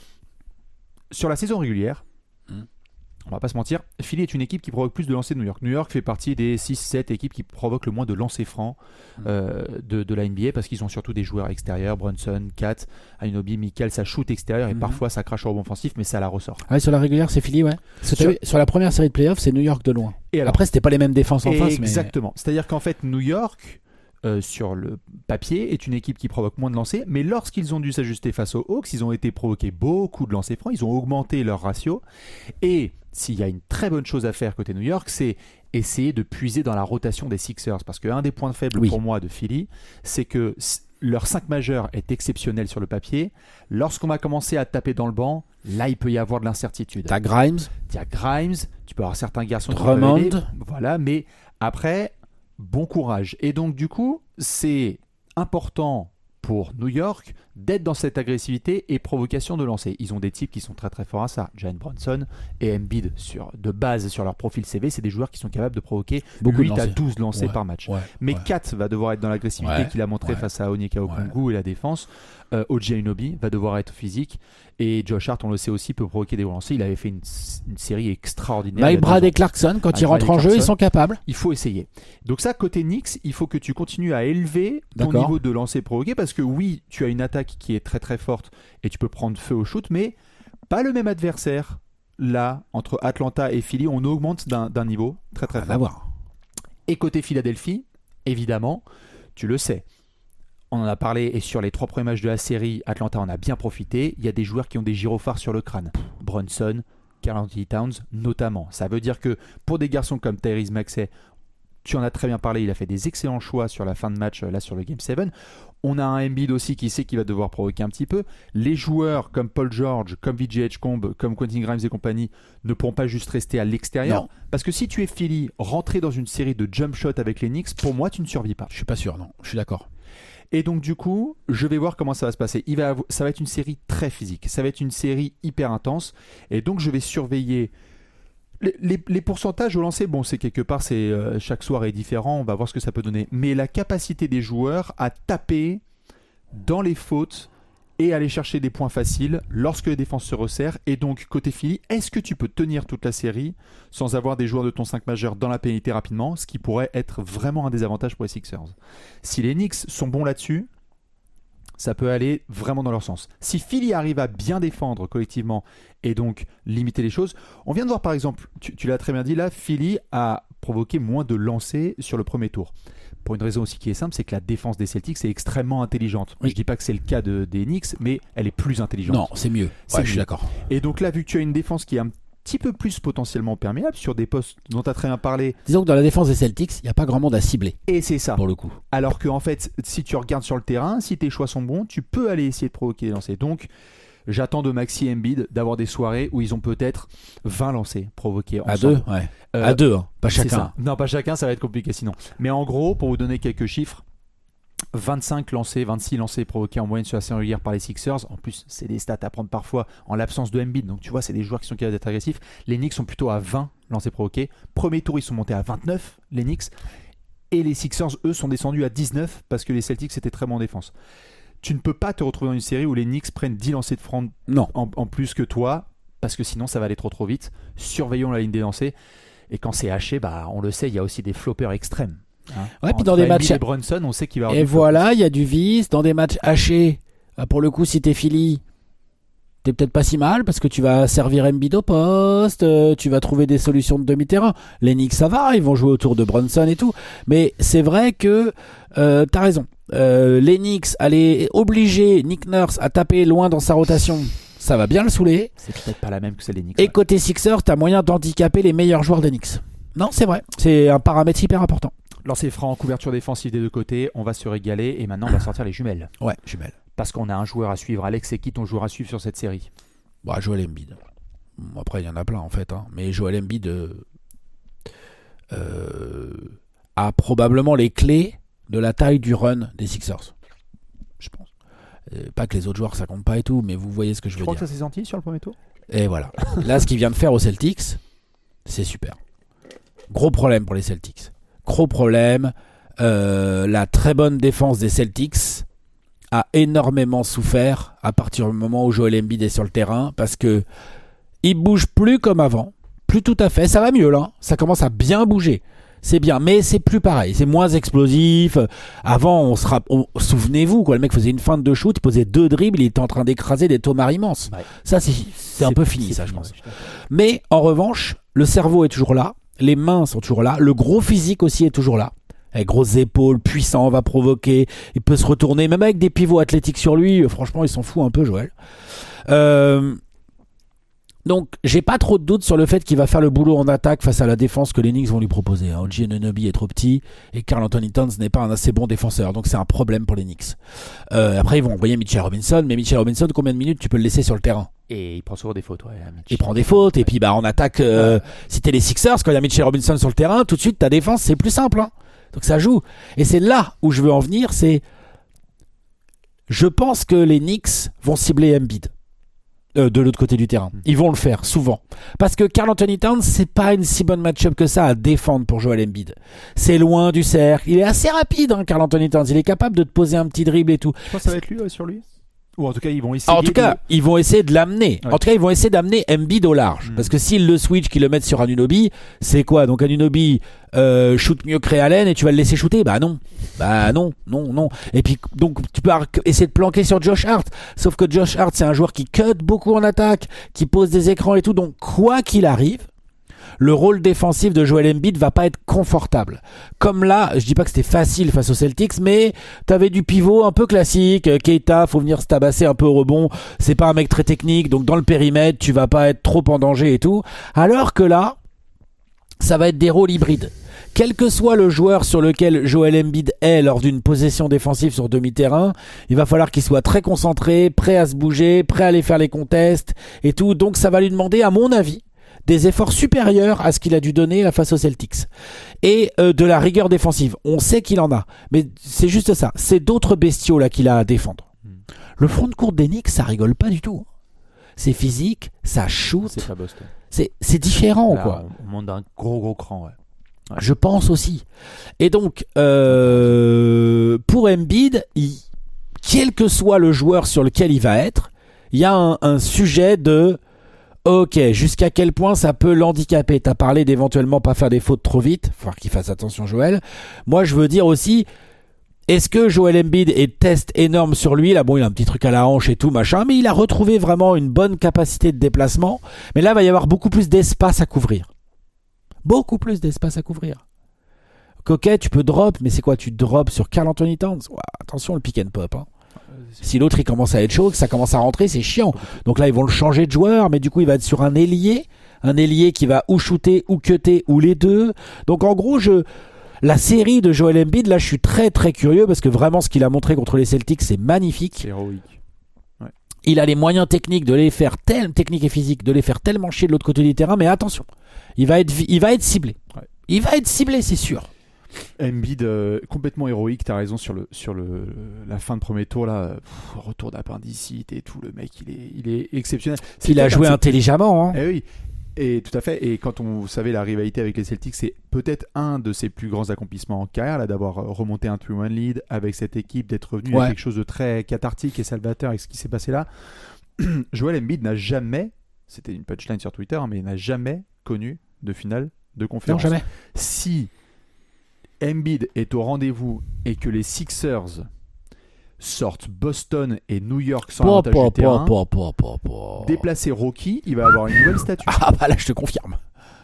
sur la saison régulière, mmh. on va pas se mentir, Philly est une équipe qui provoque plus de lancers de New York. New York fait partie des six sept équipes qui provoquent le moins de lancers francs mmh. euh, de, de la N B A parce qu'ils ont surtout des joueurs extérieurs, Brunson, Kat, Anunoby, Mikal, ça shoot extérieur et mmh. parfois ça crache au rebond offensif, mais ça la ressort. Ah, sur la régulière, c'est Philly, ouais. Sur... sur la première série de playoffs, c'est New York de loin. Et alors, après, c'était pas les mêmes défenses en face. Exactement. Mais... C'est-à-dire qu'en fait, New York... Euh, sur le papier, est une équipe qui provoque moins de lancers, mais lorsqu'ils ont dû s'ajuster face aux Hawks, ils ont été provoqués beaucoup de lancers francs, ils ont augmenté leur ratio, et s'il y a une très bonne chose à faire côté New York, c'est essayer de puiser dans la rotation des Sixers, parce qu'un des points faibles oui. pour moi de Philly, c'est que leur cinq majeur est exceptionnel sur le papier, lorsqu'on va commencer à taper dans le banc, là il peut y avoir de l'incertitude. T'as Grimes, T'as Grimes, tu peux avoir certains garçons Drummond. qui peuvent aider, voilà, mais après... bon courage. Et donc, du coup, c'est important pour New York d'être dans cette agressivité et provocation de lancer. Ils ont des types qui sont très très forts à ça. Jalen Brunson et Embiid, sur, de base sur leur profil C V, c'est des joueurs qui sont capables de provoquer beaucoup huit à douze lancers ouais, par match. Ouais, Mais ouais. Kat va devoir être dans l'agressivité ouais, qu'il a montré ouais, face à Onyeka Okongwu ouais. et la défense. Euh, O G Anunoby va devoir être physique. Et Josh Hart, on le sait aussi, peut provoquer des lancers. Il avait fait une, une série extraordinaire. Mike Brad et Clarkson, quand Mike ils rentrent en jeu, ils sont capables. Il faut essayer. Donc ça, côté Knicks, il faut que tu continues à élever ton D'accord. niveau de lancer provoqué parce que oui, tu as une attaque qui est très très forte et tu peux prendre feu au shoot, mais pas le même adversaire. Là, entre Atlanta et Philly, on augmente d'un, d'un niveau très très fort. Voir. Et côté Philadelphie, évidemment, tu le sais. On en a parlé et sur les trois premiers matchs de la série, Atlanta en a bien profité. Il y a des joueurs qui ont des gyrophares sur le crâne. Brunson, Karl Anthony Towns notamment. Ça veut dire que pour des garçons comme Tyrese Maxey, tu en as très bien parlé, il a fait des excellents choix sur la fin de match, là sur le Game sept. On a un Embiid aussi qui sait qu'il va devoir provoquer un petit peu. Les joueurs comme Paul George, comme V J Edgecombe, comme Quentin Grimes et compagnie ne pourront pas juste rester à l'extérieur. Non. Parce que si tu es Philly, rentrer dans une série de jump shots avec les Knicks, pour moi tu ne survis pas. Je suis pas sûr, non. Je suis d'accord. Et donc du coup, je vais voir comment ça va se passer. Il va, ça va être une série très physique. Ça va être une série hyper intense. Et donc je vais surveiller... Les, les, les pourcentages au lancer, bon, c'est quelque part, c'est, euh, chaque soir est différent, on va voir ce que ça peut donner. Mais la capacité des joueurs à taper, dans les fautes et aller chercher des points faciles lorsque les défenses se resserrent. Et donc, côté Philly, est-ce que tu peux tenir toute la série sans avoir des joueurs de ton cinq majeur dans la pénalité rapidement, ce qui pourrait être vraiment un désavantage pour les Sixers. Si les Knicks sont bons là-dessus, ça peut aller vraiment dans leur sens. Si Philly arrive à bien défendre collectivement et donc limiter les choses, on vient de voir par exemple, tu, tu l'as très bien dit là, Philly a provoqué moins de lancers sur le premier tour. Pour une raison aussi qui est simple, c'est que la défense des Celtics est extrêmement intelligente. Oui. Je ne dis pas que c'est le cas de, des Knicks, mais elle est plus intelligente. Non, c'est mieux. C'est ouais, mieux. Je suis d'accord. Et donc là, vu que tu as une défense qui est un petit peu plus potentiellement perméable sur des postes dont tu as très bien parlé. Disons que dans la défense des Celtics, il n'y a pas grand monde à cibler. Et c'est ça. Pour le coup. Alors qu'en fait, si tu regardes sur le terrain, si tes choix sont bons, tu peux aller essayer de provoquer des lancers. Donc, j'attends de Maxi et Embiid d'avoir des soirées où ils ont peut-être vingt lancers provoqués ensemble. À deux, ouais. Euh, à deux, hein, pas chacun. Non, pas chacun, ça va être compliqué sinon. Mais en gros, pour vous donner quelques chiffres, vingt-cinq lancers, vingt-six lancers provoqués en moyenne sur la série régulière par les Sixers. En plus, c'est des stats à prendre parfois en l'absence de Embiid. Donc tu vois, c'est des joueurs qui sont capables d'être agressifs. Les Knicks sont plutôt à vingt lancers provoqués. Premier tour, ils sont montés à vingt-neuf, les Knicks. Et les Sixers, eux, sont descendus à dix-neuf parce que les Celtics étaient très bons en défense. Tu ne peux pas te retrouver dans une série où les Knicks prennent dix lancers de front non. En, en plus que toi, parce que sinon ça va aller trop trop vite. Surveillons la ligne des lancers. Et quand c'est haché, bah, on le sait, il y a aussi des floppers extrêmes. Hein. Ouais, puis dans des matchs. Et Brunson, on sait qu'il va et voilà, il y a du vice. Dans des matchs hachés, pour le coup, si t'es Philly, t'es peut-être pas si mal parce que tu vas servir Embiid au poste, euh, tu vas trouver des solutions de demi-terrain. Les Knicks, ça va, ils vont jouer autour de Brunson et tout. Mais c'est vrai que euh, t'as raison. Euh, les Knicks, aller obliger Nick Nurse à taper loin dans sa rotation, ça va bien le saouler. C'est peut-être pas la même que celle des Knicks. Et ouais. Côté Sixers, t'as moyen d'handicaper les meilleurs joueurs des Knicks. Non, c'est vrai. C'est un paramètre hyper important. Lancer franc, couverture défensive des deux côtés, on va se régaler. Et maintenant, on va sortir les jumelles. Ouais, jumelles. Parce qu'on a un joueur à suivre. Alex, c'est qui ton joueur à suivre sur cette série ? Bah, Joel Embiid. Bon, après, il y en a plein en fait. Hein. Mais Joel Embiid euh, euh, a probablement les clés de la taille du run des Sixers. Je pense. Euh, pas que les autres joueurs ça compte pas et tout, mais vous voyez ce que je tu veux crois dire. Que ça s'est senti sur le premier tour ? Et voilà. Là, ce qu'il vient de faire aux Celtics, c'est super. Gros problème pour les Celtics. Gros problème. Euh, la très bonne défense des Celtics a énormément souffert à partir du moment où Joel Embiid est sur le terrain parce que il bouge plus comme avant. Plus tout à fait. Ça va mieux là. Ça commence à bien bouger. C'est bien, mais c'est plus pareil, c'est moins explosif. Avant, on se rapp... on... souvenez-vous, quoi, le mec faisait une feinte de shoot, il posait deux dribbles, il était en train d'écraser des tomards immenses. Ouais. Ça, c'est, c'est, c'est un peu fini, c'est ça, fini, je pense. Ouais, mais en revanche, le cerveau est toujours là, les mains sont toujours là, le gros physique aussi est toujours là. Avec grosses épaules, puissant, va provoquer, il peut se retourner, même avec des pivots athlétiques sur lui. Franchement, il s'en fout un peu, Joël. Euh... Donc, j'ai pas trop de doutes sur le fait qu'il va faire le boulot en attaque face à la défense que les Knicks vont lui proposer. Hein. O G Anunoby est trop petit et Karl Anthony Towns n'est pas un assez bon défenseur. Donc, c'est un problème pour les Knicks. Euh, après, ils vont envoyer Mitchell Robinson. Mais Mitchell Robinson, combien de minutes tu peux le laisser sur le terrain ? Et il prend souvent des fautes. Ouais, il prend des fautes. Et puis, bah, en attaque, euh, ouais. Si t'es les Sixers, quand il y a Mitchell Robinson sur le terrain, tout de suite, ta défense, c'est plus simple. Hein. Donc, ça joue. Et c'est là où je veux en venir. C'est, je pense que les Knicks vont cibler Embiid. Euh, de l'autre côté du terrain. Ils vont le faire souvent. Parce que Karl Anthony Towns, c'est pas une si bonne match-up que ça à défendre pour Joel Embiid. C'est loin du cercle. Il est assez rapide, hein, Karl Anthony Towns. Il est capable de te poser un petit dribble et tout. Je pense que ça va être lui ouais, sur lui. Ou en tout cas, ils vont essayer. En tout cas, de... ils vont essayer de l'amener. Ouais. En tout cas, ils vont essayer d'amener Embiid au large. Mm. Parce que s'ils le switch, qu'ils le mettent sur Anunoby, c'est quoi ? Donc Anunoby euh, shoot mieux que Ray Allen et tu vas le laisser shooter ? Bah non. Bah non, non, non. Et puis, donc, tu peux essayer de planquer sur Josh Hart. Sauf que Josh Hart, c'est un joueur qui cut beaucoup en attaque, qui pose des écrans et tout. Donc, quoi qu'il arrive, le rôle défensif de Joel Embiid va pas être confortable. Comme là, je dis pas que c'était facile face aux Celtics, mais t'avais du pivot un peu classique. Keita, faut venir se tabasser un peu au rebond. C'est pas un mec très technique, donc dans le périmètre, tu vas pas être trop en danger et tout. Alors que là, ça va être des rôles hybrides. Quel que soit le joueur sur lequel Joel Embiid est lors d'une possession défensive sur demi-terrain, il va falloir qu'il soit très concentré, prêt à se bouger, prêt à aller faire les contests et tout. Donc ça va lui demander, à mon avis, des efforts supérieurs à ce qu'il a dû donner la face aux Celtics. Et euh, de la rigueur défensive. On sait qu'il en a. Mais c'est juste ça. C'est d'autres bestiaux là qu'il a à défendre. Mm. Le front de court des Knicks, ça rigole pas du tout. C'est physique, ça shoot. C'est pas Boston. C'est, c'est différent, là, quoi. On monte d'un gros gros cran, ouais. Ouais. Je pense aussi. Et donc, euh, pour Embiid, il, quel que soit le joueur sur lequel il va être, il y a un, un sujet de ok, jusqu'à quel point ça peut l'handicaper. T'as parlé d'éventuellement pas faire des fautes trop vite, faut falloir qu'il fasse attention Joel. Moi je veux dire aussi, est-ce que Joel Embiid est test énorme sur lui? Là bon, il a un petit truc à la hanche et tout machin, mais il a retrouvé vraiment une bonne capacité de déplacement. Mais là il va y avoir beaucoup plus d'espace à couvrir. Beaucoup plus d'espace à couvrir. Ok, tu peux drop, mais c'est quoi? Tu drop sur Karl Anthony Towns? Ouais, attention le pick and pop, hein. Si l'autre il commence à être chaud, que ça commence à rentrer, c'est chiant. Donc là ils vont le changer de joueur, mais du coup il va être sur un ailier, un ailier qui va ou shooter ou cutter ou les deux. Donc en gros je, la série de Joel Embiid, là je suis très très curieux parce que vraiment ce qu'il a montré contre les Celtics c'est magnifique. C'est héroïque. Ouais. Il a les moyens techniques de les faire tellement techniques et physiques, de les faire tellement chier de l'autre côté du terrain, mais attention, il va être, il va être ciblé. Ouais. Il va être ciblé, c'est sûr. Embiid euh, complètement héroïque, t'as raison sur le sur le la fin de premier tour là, pff, retour d'appendicite et tout, le mec il est il est exceptionnel. C'est il a joué intelligemment, hein. Eh oui. Et tout à fait. Et quand on vous savez la rivalité avec les Celtics, c'est peut-être un de ses plus grands accomplissements en carrière là, d'avoir remonté un trois un lead avec cette équipe, d'être revenu ouais. à quelque chose de très cathartique et salvateur avec ce qui s'est passé là. Joel Embiid n'a jamais, c'était une punchline sur Twitter, mais il n'a jamais connu de finale de conférence. Non, jamais. Si Embiid est au rendez-vous et que les Sixers sortent Boston et New York sans avantage du terrain, po, po, po, po. déplacer Rocky, il va avoir une nouvelle statue. Ah bah là je te confirme.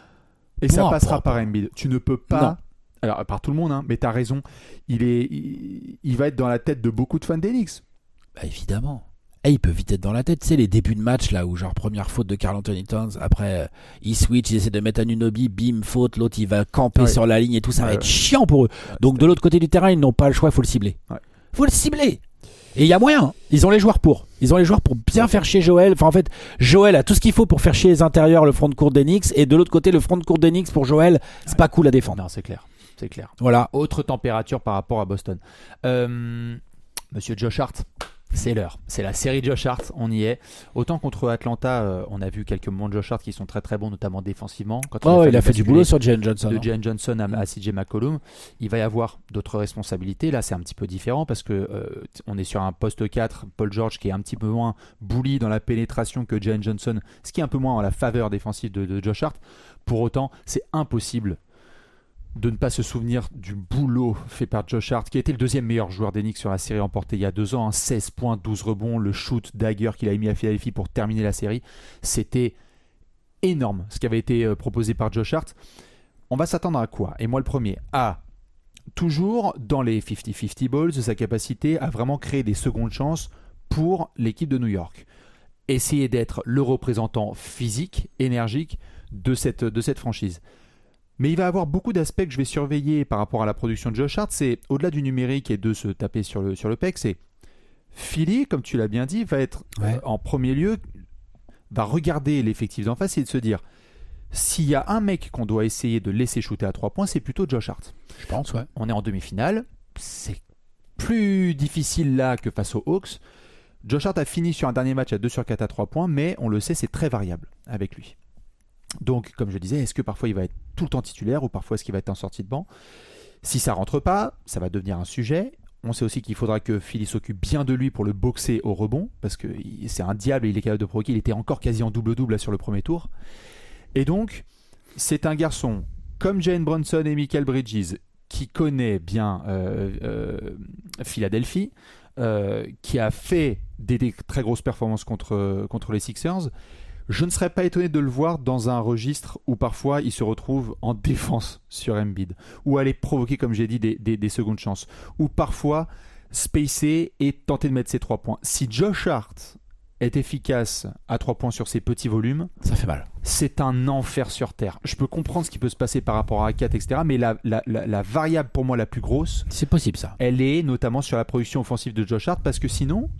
Et po, ça passera po, par po. Embiid. Tu ne peux pas... Non. Alors par tout le monde, hein, mais t'as raison. Il, est, il, il va être dans la tête de beaucoup de fans des Knicks. Bah évidemment. Et il peut vite être dans la tête, tu sais, les débuts de match là où genre première faute de Karl Anthony Towns, après euh, il switch, il essaie de mettre Anunoby, bim, faute, l'autre il va camper ouais. sur la ligne et tout, ça ouais, va être ouais. chiant pour eux. Ouais, Donc de l'autre côté du terrain, ils n'ont pas le choix, il faut le cibler. Ouais. Faut le cibler. Et il y a moyen, hein. Ils ont les joueurs pour. Ils ont les joueurs pour bien ouais. faire chier Joel. Enfin en fait, Joel a tout ce qu'il faut pour faire chier les intérieurs, le front de court des Knicks, et de l'autre côté, le front de court des Knicks pour Joel, c'est ouais. pas cool à défendre. Non, c'est clair. C'est clair. Voilà. Autre température par rapport à Boston. Euh, Monsieur Josh Hart. C'est l'heure, c'est la série Josh Hart, on y est. Autant contre Atlanta, euh, on a vu quelques moments de Josh Hart qui sont très très bons, notamment défensivement. Quand oh, il a fait du boulot sur Jalen Johnson. De Jalen Johnson à, à C J McCollum. Il va y avoir d'autres responsabilités. Là, c'est un petit peu différent parce que euh, on est sur un poste quatre, Paul George qui est un petit peu moins bully dans la pénétration que Jalen Johnson, ce qui est un peu moins en la faveur défensive de, de Josh Hart. Pour autant, c'est impossible de ne pas se souvenir du boulot fait par Josh Hart, qui a été le deuxième meilleur joueur des Knicks sur la série remportée il y a deux ans, hein, seize points, douze rebonds, le shoot dagger qu'il a mis à Philadelphie pour terminer la série. C'était énorme ce qui avait été euh, proposé par Josh Hart. On va s'attendre à quoi? Et moi le premier, à toujours dans les cinquante cinquante balls, sa capacité à vraiment créer des secondes chances pour l'équipe de New York. Essayer d'être le représentant physique, énergique de cette, de cette franchise. Mais il va avoir beaucoup d'aspects que je vais surveiller par rapport à la production de Josh Hart. C'est au-delà du numérique et de se taper sur le, sur le pec, c'est Philly, comme tu l'as bien dit, va être ouais. euh, en premier lieu, va regarder l'effectif d'en face et de se dire s'il y a un mec qu'on doit essayer de laisser shooter à trois points, c'est plutôt Josh Hart. Je pense, ouais. On est en demi-finale, c'est plus difficile là que face aux Hawks. Josh Hart a fini sur un dernier match à deux sur quatre à trois points, mais on le sait, c'est très variable avec lui. Donc, comme je disais, est-ce que parfois il va être tout le temps titulaire ou parfois est-ce qu'il va être en sortie de banc? Si ça rentre pas, ça va devenir un sujet. On sait aussi qu'il faudra que Philly s'occupe bien de lui pour le boxer au rebond, parce que c'est un diable et il est capable de provoquer. Il était encore quasi en double-double là sur le premier tour. Et donc, c'est un garçon comme Jalen Brunson et Michael Bridges qui connaît bien euh, euh, Philadelphie, euh, qui a fait des, des très grosses performances contre, contre les Sixers. Je ne serais pas étonné de le voir dans un registre où parfois il se retrouve en défense sur Embiid, ou aller provoquer, comme j'ai dit, des, des, des secondes chances, ou parfois spacer et tenter de mettre ses trois points. Si Josh Hart est efficace à trois points sur ses petits volumes, ça fait mal. C'est un enfer sur terre. Je peux comprendre ce qui peut se passer par rapport à quatre, et cetera. Mais la, la, la, la variable pour moi la plus grosse, c'est possible ça. Elle est notamment sur la production offensive de Josh Hart, parce que sinon,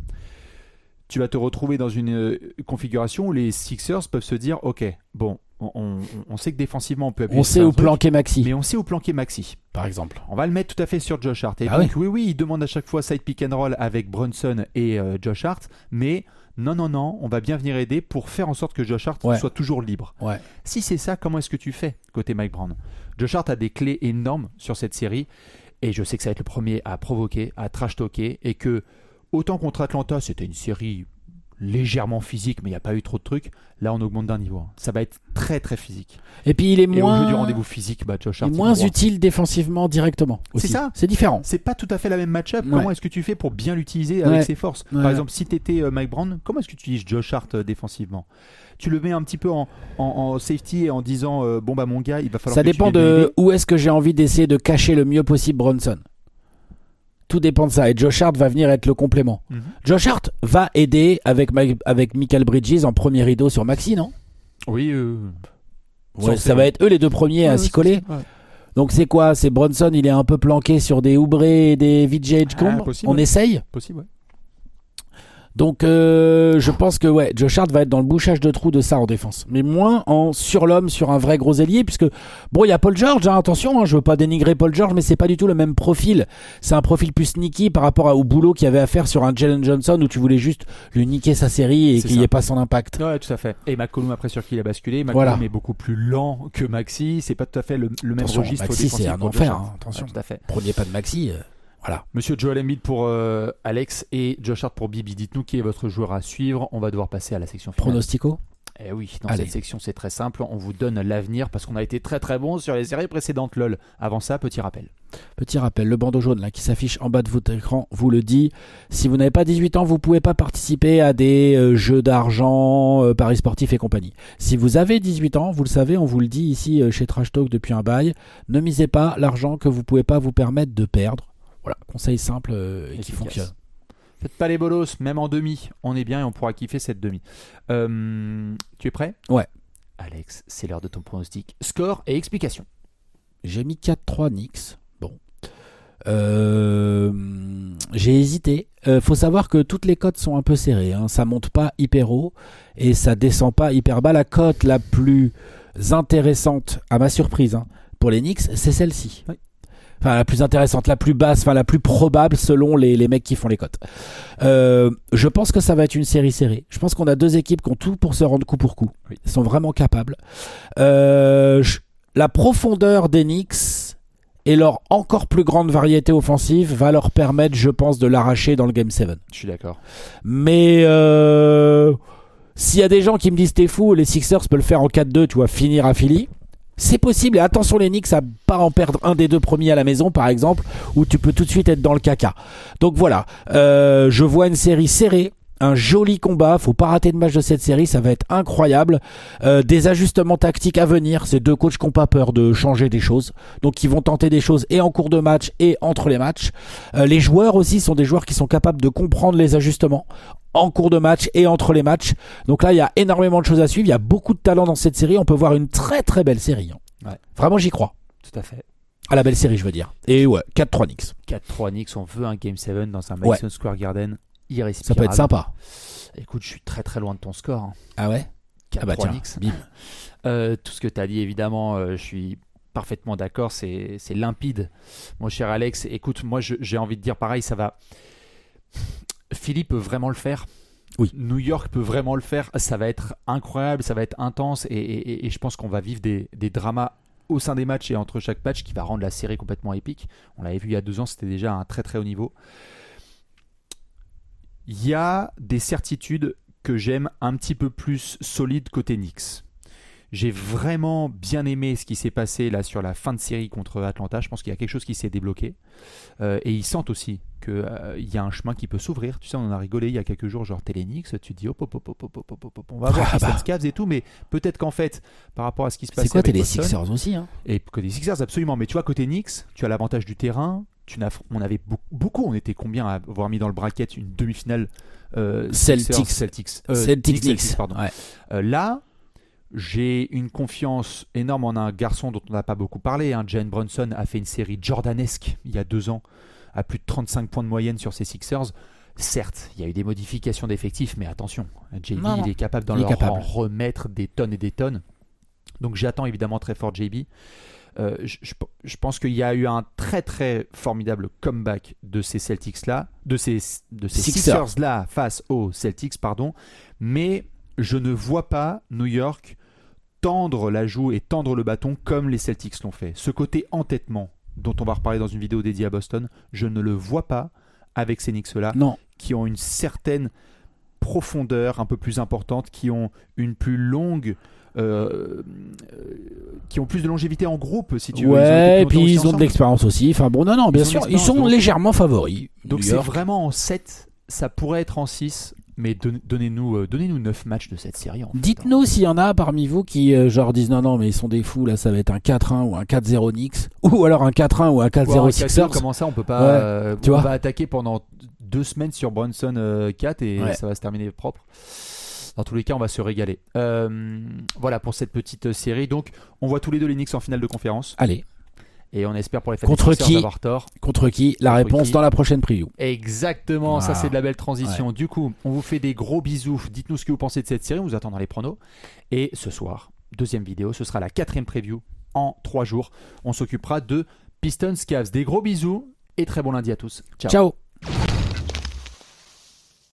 tu vas te retrouver dans une euh, configuration où les Sixers peuvent se dire ok, bon, on, on, on sait que défensivement on peut appuyer on sait où truc, planquer Maxi, mais on sait où planquer Maxi, par exemple. On va le mettre tout à fait sur Josh Hart. Et ah donc oui. oui, oui, il demande à chaque fois side pick and roll avec Brunson et euh, Josh Hart, mais non, non, non, on va bien venir aider pour faire en sorte que Josh Hart ouais. soit toujours libre. Ouais. Si c'est ça, comment est-ce que tu fais côté Mike Brown? Josh Hart a des clés énormes sur cette série, et je sais que ça va être le premier à provoquer, à trash talker, et que autant contre Atlanta, c'était une série légèrement physique, mais il n'y a pas eu trop de trucs. Là, on augmente d'un niveau. Ça va être très très physique. Et puis il est Et moins, au jeu du rendez-vous physique, bah, Josh Hart, il est il moins est droit. utile défensivement directement. Aussi. C'est ça. C'est différent. C'est pas tout à fait la même match-up. Ouais. Comment est-ce que tu fais pour bien l'utiliser avec Ouais. ses forces? Ouais. Par exemple, si tu étais euh, Mike Brown, comment est-ce que tu utilises Josh Hart euh, défensivement? Tu le mets un petit peu en, en, en safety et en disant euh, bon bah mon gars, il va falloir Ça que tu dépend viennes de m'aider. où est-ce que j'ai envie d'essayer de cacher le mieux possible Bronson. Tout dépend de ça. Et Josh Hart va venir être le complément. Mhm. Josh Hart va aider avec, Mike- avec Michael Bridges en premier rideau sur Maxi, non? Oui, euh, Ouais, Sans ça va faire- être eux les deux premiers ouais, à ouais, s'y c'est coller. possible, ouais. Donc c'est quoi? C'est Bronson, il est un peu planqué sur des Oubre et des V J Edgecombe. Ah, possible, On ouais. essaye. Possible, ouais. Donc euh, je pense que ouais, Josh Hart va être dans le bouchage de trous de ça en défense, mais moins en surlhomme sur un vrai gros ailier, puisque bon, il y a Paul George, hein, attention, hein, je veux pas dénigrer Paul George, mais c'est pas du tout le même profil. C'est un profil plus sneaky par rapport à- au boulot qu'il y avait à faire sur un Jalen Johnson où tu voulais juste lui niquer sa série et C'est qu'il n'y ça. ait pas son impact. Ouais, tout à fait. Et McCollum, après, sur qui il a basculé. McCollum Voilà. est beaucoup plus lent que Maxi. C'est pas tout à fait le, le même Attention, registre Maxi, défensif c'est un pour enfer, Josh Hart. hein, attention. Ouais, tout à fait. Prenez pas de Maxi, euh, voilà. Monsieur Joel Embiid pour euh, Alex et Josh Hart pour Bibi. Dites-nous qui est votre joueur à suivre. On va devoir passer à la section finale. Pronostico. Eh oui, dans Allez. cette section, c'est très simple. On vous donne l'avenir parce qu'on a été très très bon sur les séries précédentes. LOL. Avant ça, petit rappel. Petit rappel, le bandeau jaune là qui s'affiche en bas de votre écran vous le dit. Si vous n'avez pas dix-huit ans, vous pouvez pas participer à des euh, jeux d'argent, euh, paris sportifs et compagnie. Si vous avez dix-huit ans, vous le savez, on vous le dit ici euh, chez Trash Talk depuis un bail, ne misez pas l'argent que vous pouvez pas vous permettre de perdre. Voilà, conseil simple euh, et qui Efficace. fonctionne. Faites pas les bolos, même en demi. On est bien et on pourra kiffer cette demi. Euh, tu es prêt? Ouais. Alex, c'est l'heure de ton pronostic. Score et explication. J'ai mis quatre trois Knicks. Bon. Euh, j'ai hésité. Euh, faut savoir que toutes les cotes sont un peu serrées. Hein. Ça monte pas hyper haut et ça descend pas hyper bas. La cote la plus intéressante, à ma surprise, hein, pour les Knicks, c'est celle-ci. Oui. Enfin, la plus intéressante, la plus basse, enfin la plus probable selon les, les mecs qui font les cotes. Euh, je pense que ça va être une série serrée. Je pense qu'on a deux équipes qui ont tout pour se rendre coup pour coup. Oui. Ils sont vraiment capables. Euh, je- la profondeur des Knicks et leur encore plus grande variété offensive va leur permettre, je pense, de l'arracher dans le Game sept. Je suis d'accord. Mais euh, s'il y a des gens qui me disent t'es fou, les Sixers peuvent le faire en quatre deux, tu vois, finir à Philly. C'est possible, et attention les Knicks à pas en perdre un des deux premiers à la maison par exemple, où tu peux tout de suite être dans le caca. Donc voilà, euh, je vois une série serrée, un joli combat, faut pas rater de match de cette série, ça va être incroyable. Euh, des ajustements tactiques à venir, ces deux coachs qui n'ont pas peur de changer des choses, donc ils vont tenter des choses et en cours de match et entre les matchs. Euh, les joueurs aussi sont des joueurs qui sont capables de comprendre les ajustements en cours de match et entre les matchs. Donc là, il y a énormément de choses à suivre. Il y a beaucoup de talent dans cette série. On peut voir une très très belle série. hein. Ouais. Vraiment, j'y crois. Tout à fait. À la belle série, je veux dire. Et ouais, quatre trois Knicks. quatre trois Knicks, on veut un Game sept dans un Madison Ouais. Square Garden Ça irrespirable. peut être sympa. Écoute, je suis très très loin de ton score. hein. Ah ouais quatre trois Ah bah tiens, Knicks. bim. Euh, tout ce que tu as dit, évidemment, euh, je suis parfaitement d'accord. C'est, c'est limpide. Mon cher Alex, écoute, moi je- j'ai envie de dire pareil, ça va. Philly peut vraiment le faire. Oui. New York peut vraiment le faire. Ça va être incroyable, ça va être intense. Et, et- et je pense qu'on va vivre des, des dramas au sein des matchs et entre chaque match qui va rendre la série complètement épique. On l'avait vu il y a deux ans, c'était déjà à un très très haut niveau. Il y a des certitudes que j'aime un petit peu plus solides côté Knicks. J'ai vraiment bien aimé ce qui s'est passé là sur la fin de série contre Atlanta. Je pense qu'il y a quelque chose qui s'est débloqué. Euh, et ils sentent aussi qu'il euh, y a un chemin qui peut s'ouvrir. Tu sais, on en a rigolé il y a quelques jours, genre Télénix. Tu te dis, hop, hop, hop, hop, hop, hop, hop, hop, on va voir Ah Pistons bah. Cavs et tout. Mais peut-être qu'en fait, par rapport à ce qui se passait C'est quoi, t'es avec les Boston, Sixers aussi hein et côté Sixers, absolument. Mais tu vois, côté Knicks, tu as l'avantage du terrain. Tu n'as, on avait beaucoup, beaucoup, on était combien à avoir mis dans le bracket une demi-finale euh, Celtics. Sixers, Celtics, euh, Celtics, Knicks, Knicks. Celtics, pardon. Ouais. Euh, là, j'ai une confiance énorme en un garçon dont on n'a pas beaucoup parlé. Hein. Jalen Brunson a fait une série jordanesque il y a deux ans, à plus de trente-cinq points de moyenne sur ses Sixers. Certes, il y a eu des modifications d'effectifs, mais attention, J B, Non, non. il est capable d'en Il est leur capable. en remettre des tonnes et des tonnes. Donc j'attends évidemment très fort J B. Euh, je, je- je pense qu'il y a eu un très très formidable comeback de ces Celtics là, de ces, de ces Sixers. Sixers là face aux Celtics, pardon. Mais je ne vois pas New York tendre la joue et tendre le bâton comme les Celtics l'ont fait. Ce côté entêtement dont on va reparler dans une vidéo dédiée à Boston, je ne le vois pas avec ces Knicks là Non. qui ont une certaine profondeur un peu plus importante, qui ont une plus longue euh, qui ont plus de longévité en groupe, si tu veux. Ouais, ils et puis ils ont de l'expérience aussi. Enfin bon, non, non, bien ils sûr, ils sont donc, légèrement favoris. Donc c'est vraiment en sept, ça pourrait être en six, mais don- donnez-nous, euh, donnez-nous neuf matchs de cette série. En Dites-nous fait, hein. s'il y en a parmi vous qui euh, genre disent non, non, mais ils sont des fous, là ça va être un quatre un ou un quatre zéro Knicks, ou alors un quatre un ou un quatre zéro Wow, Sixers. Comment ça, on peut pas. Ouais, euh, tu on vois. va attaquer pendant deux semaines sur Brunson euh, quatre et Ouais. ça va se terminer propre. Dans tous les cas, on va se régaler. Euh, voilà pour cette petite série. Donc, on voit tous les deux les Knicks en finale de conférence. Allez, Et on espère pour les fans Contre des Sixers qui d'avoir tort. contre qui La Contre réponse qui dans la prochaine preview. Exactement, ça Voilà. c'est de la belle transition. Du coup, on vous fait des gros bisous. Dites-nous ce que vous pensez de cette série. On vous attend dans les pronos. Et ce soir, deuxième vidéo, ce sera la quatrième preview en trois jours. On s'occupera de Pistons Cavs. Des gros bisous et très bon lundi à tous. Ciao. Ciao.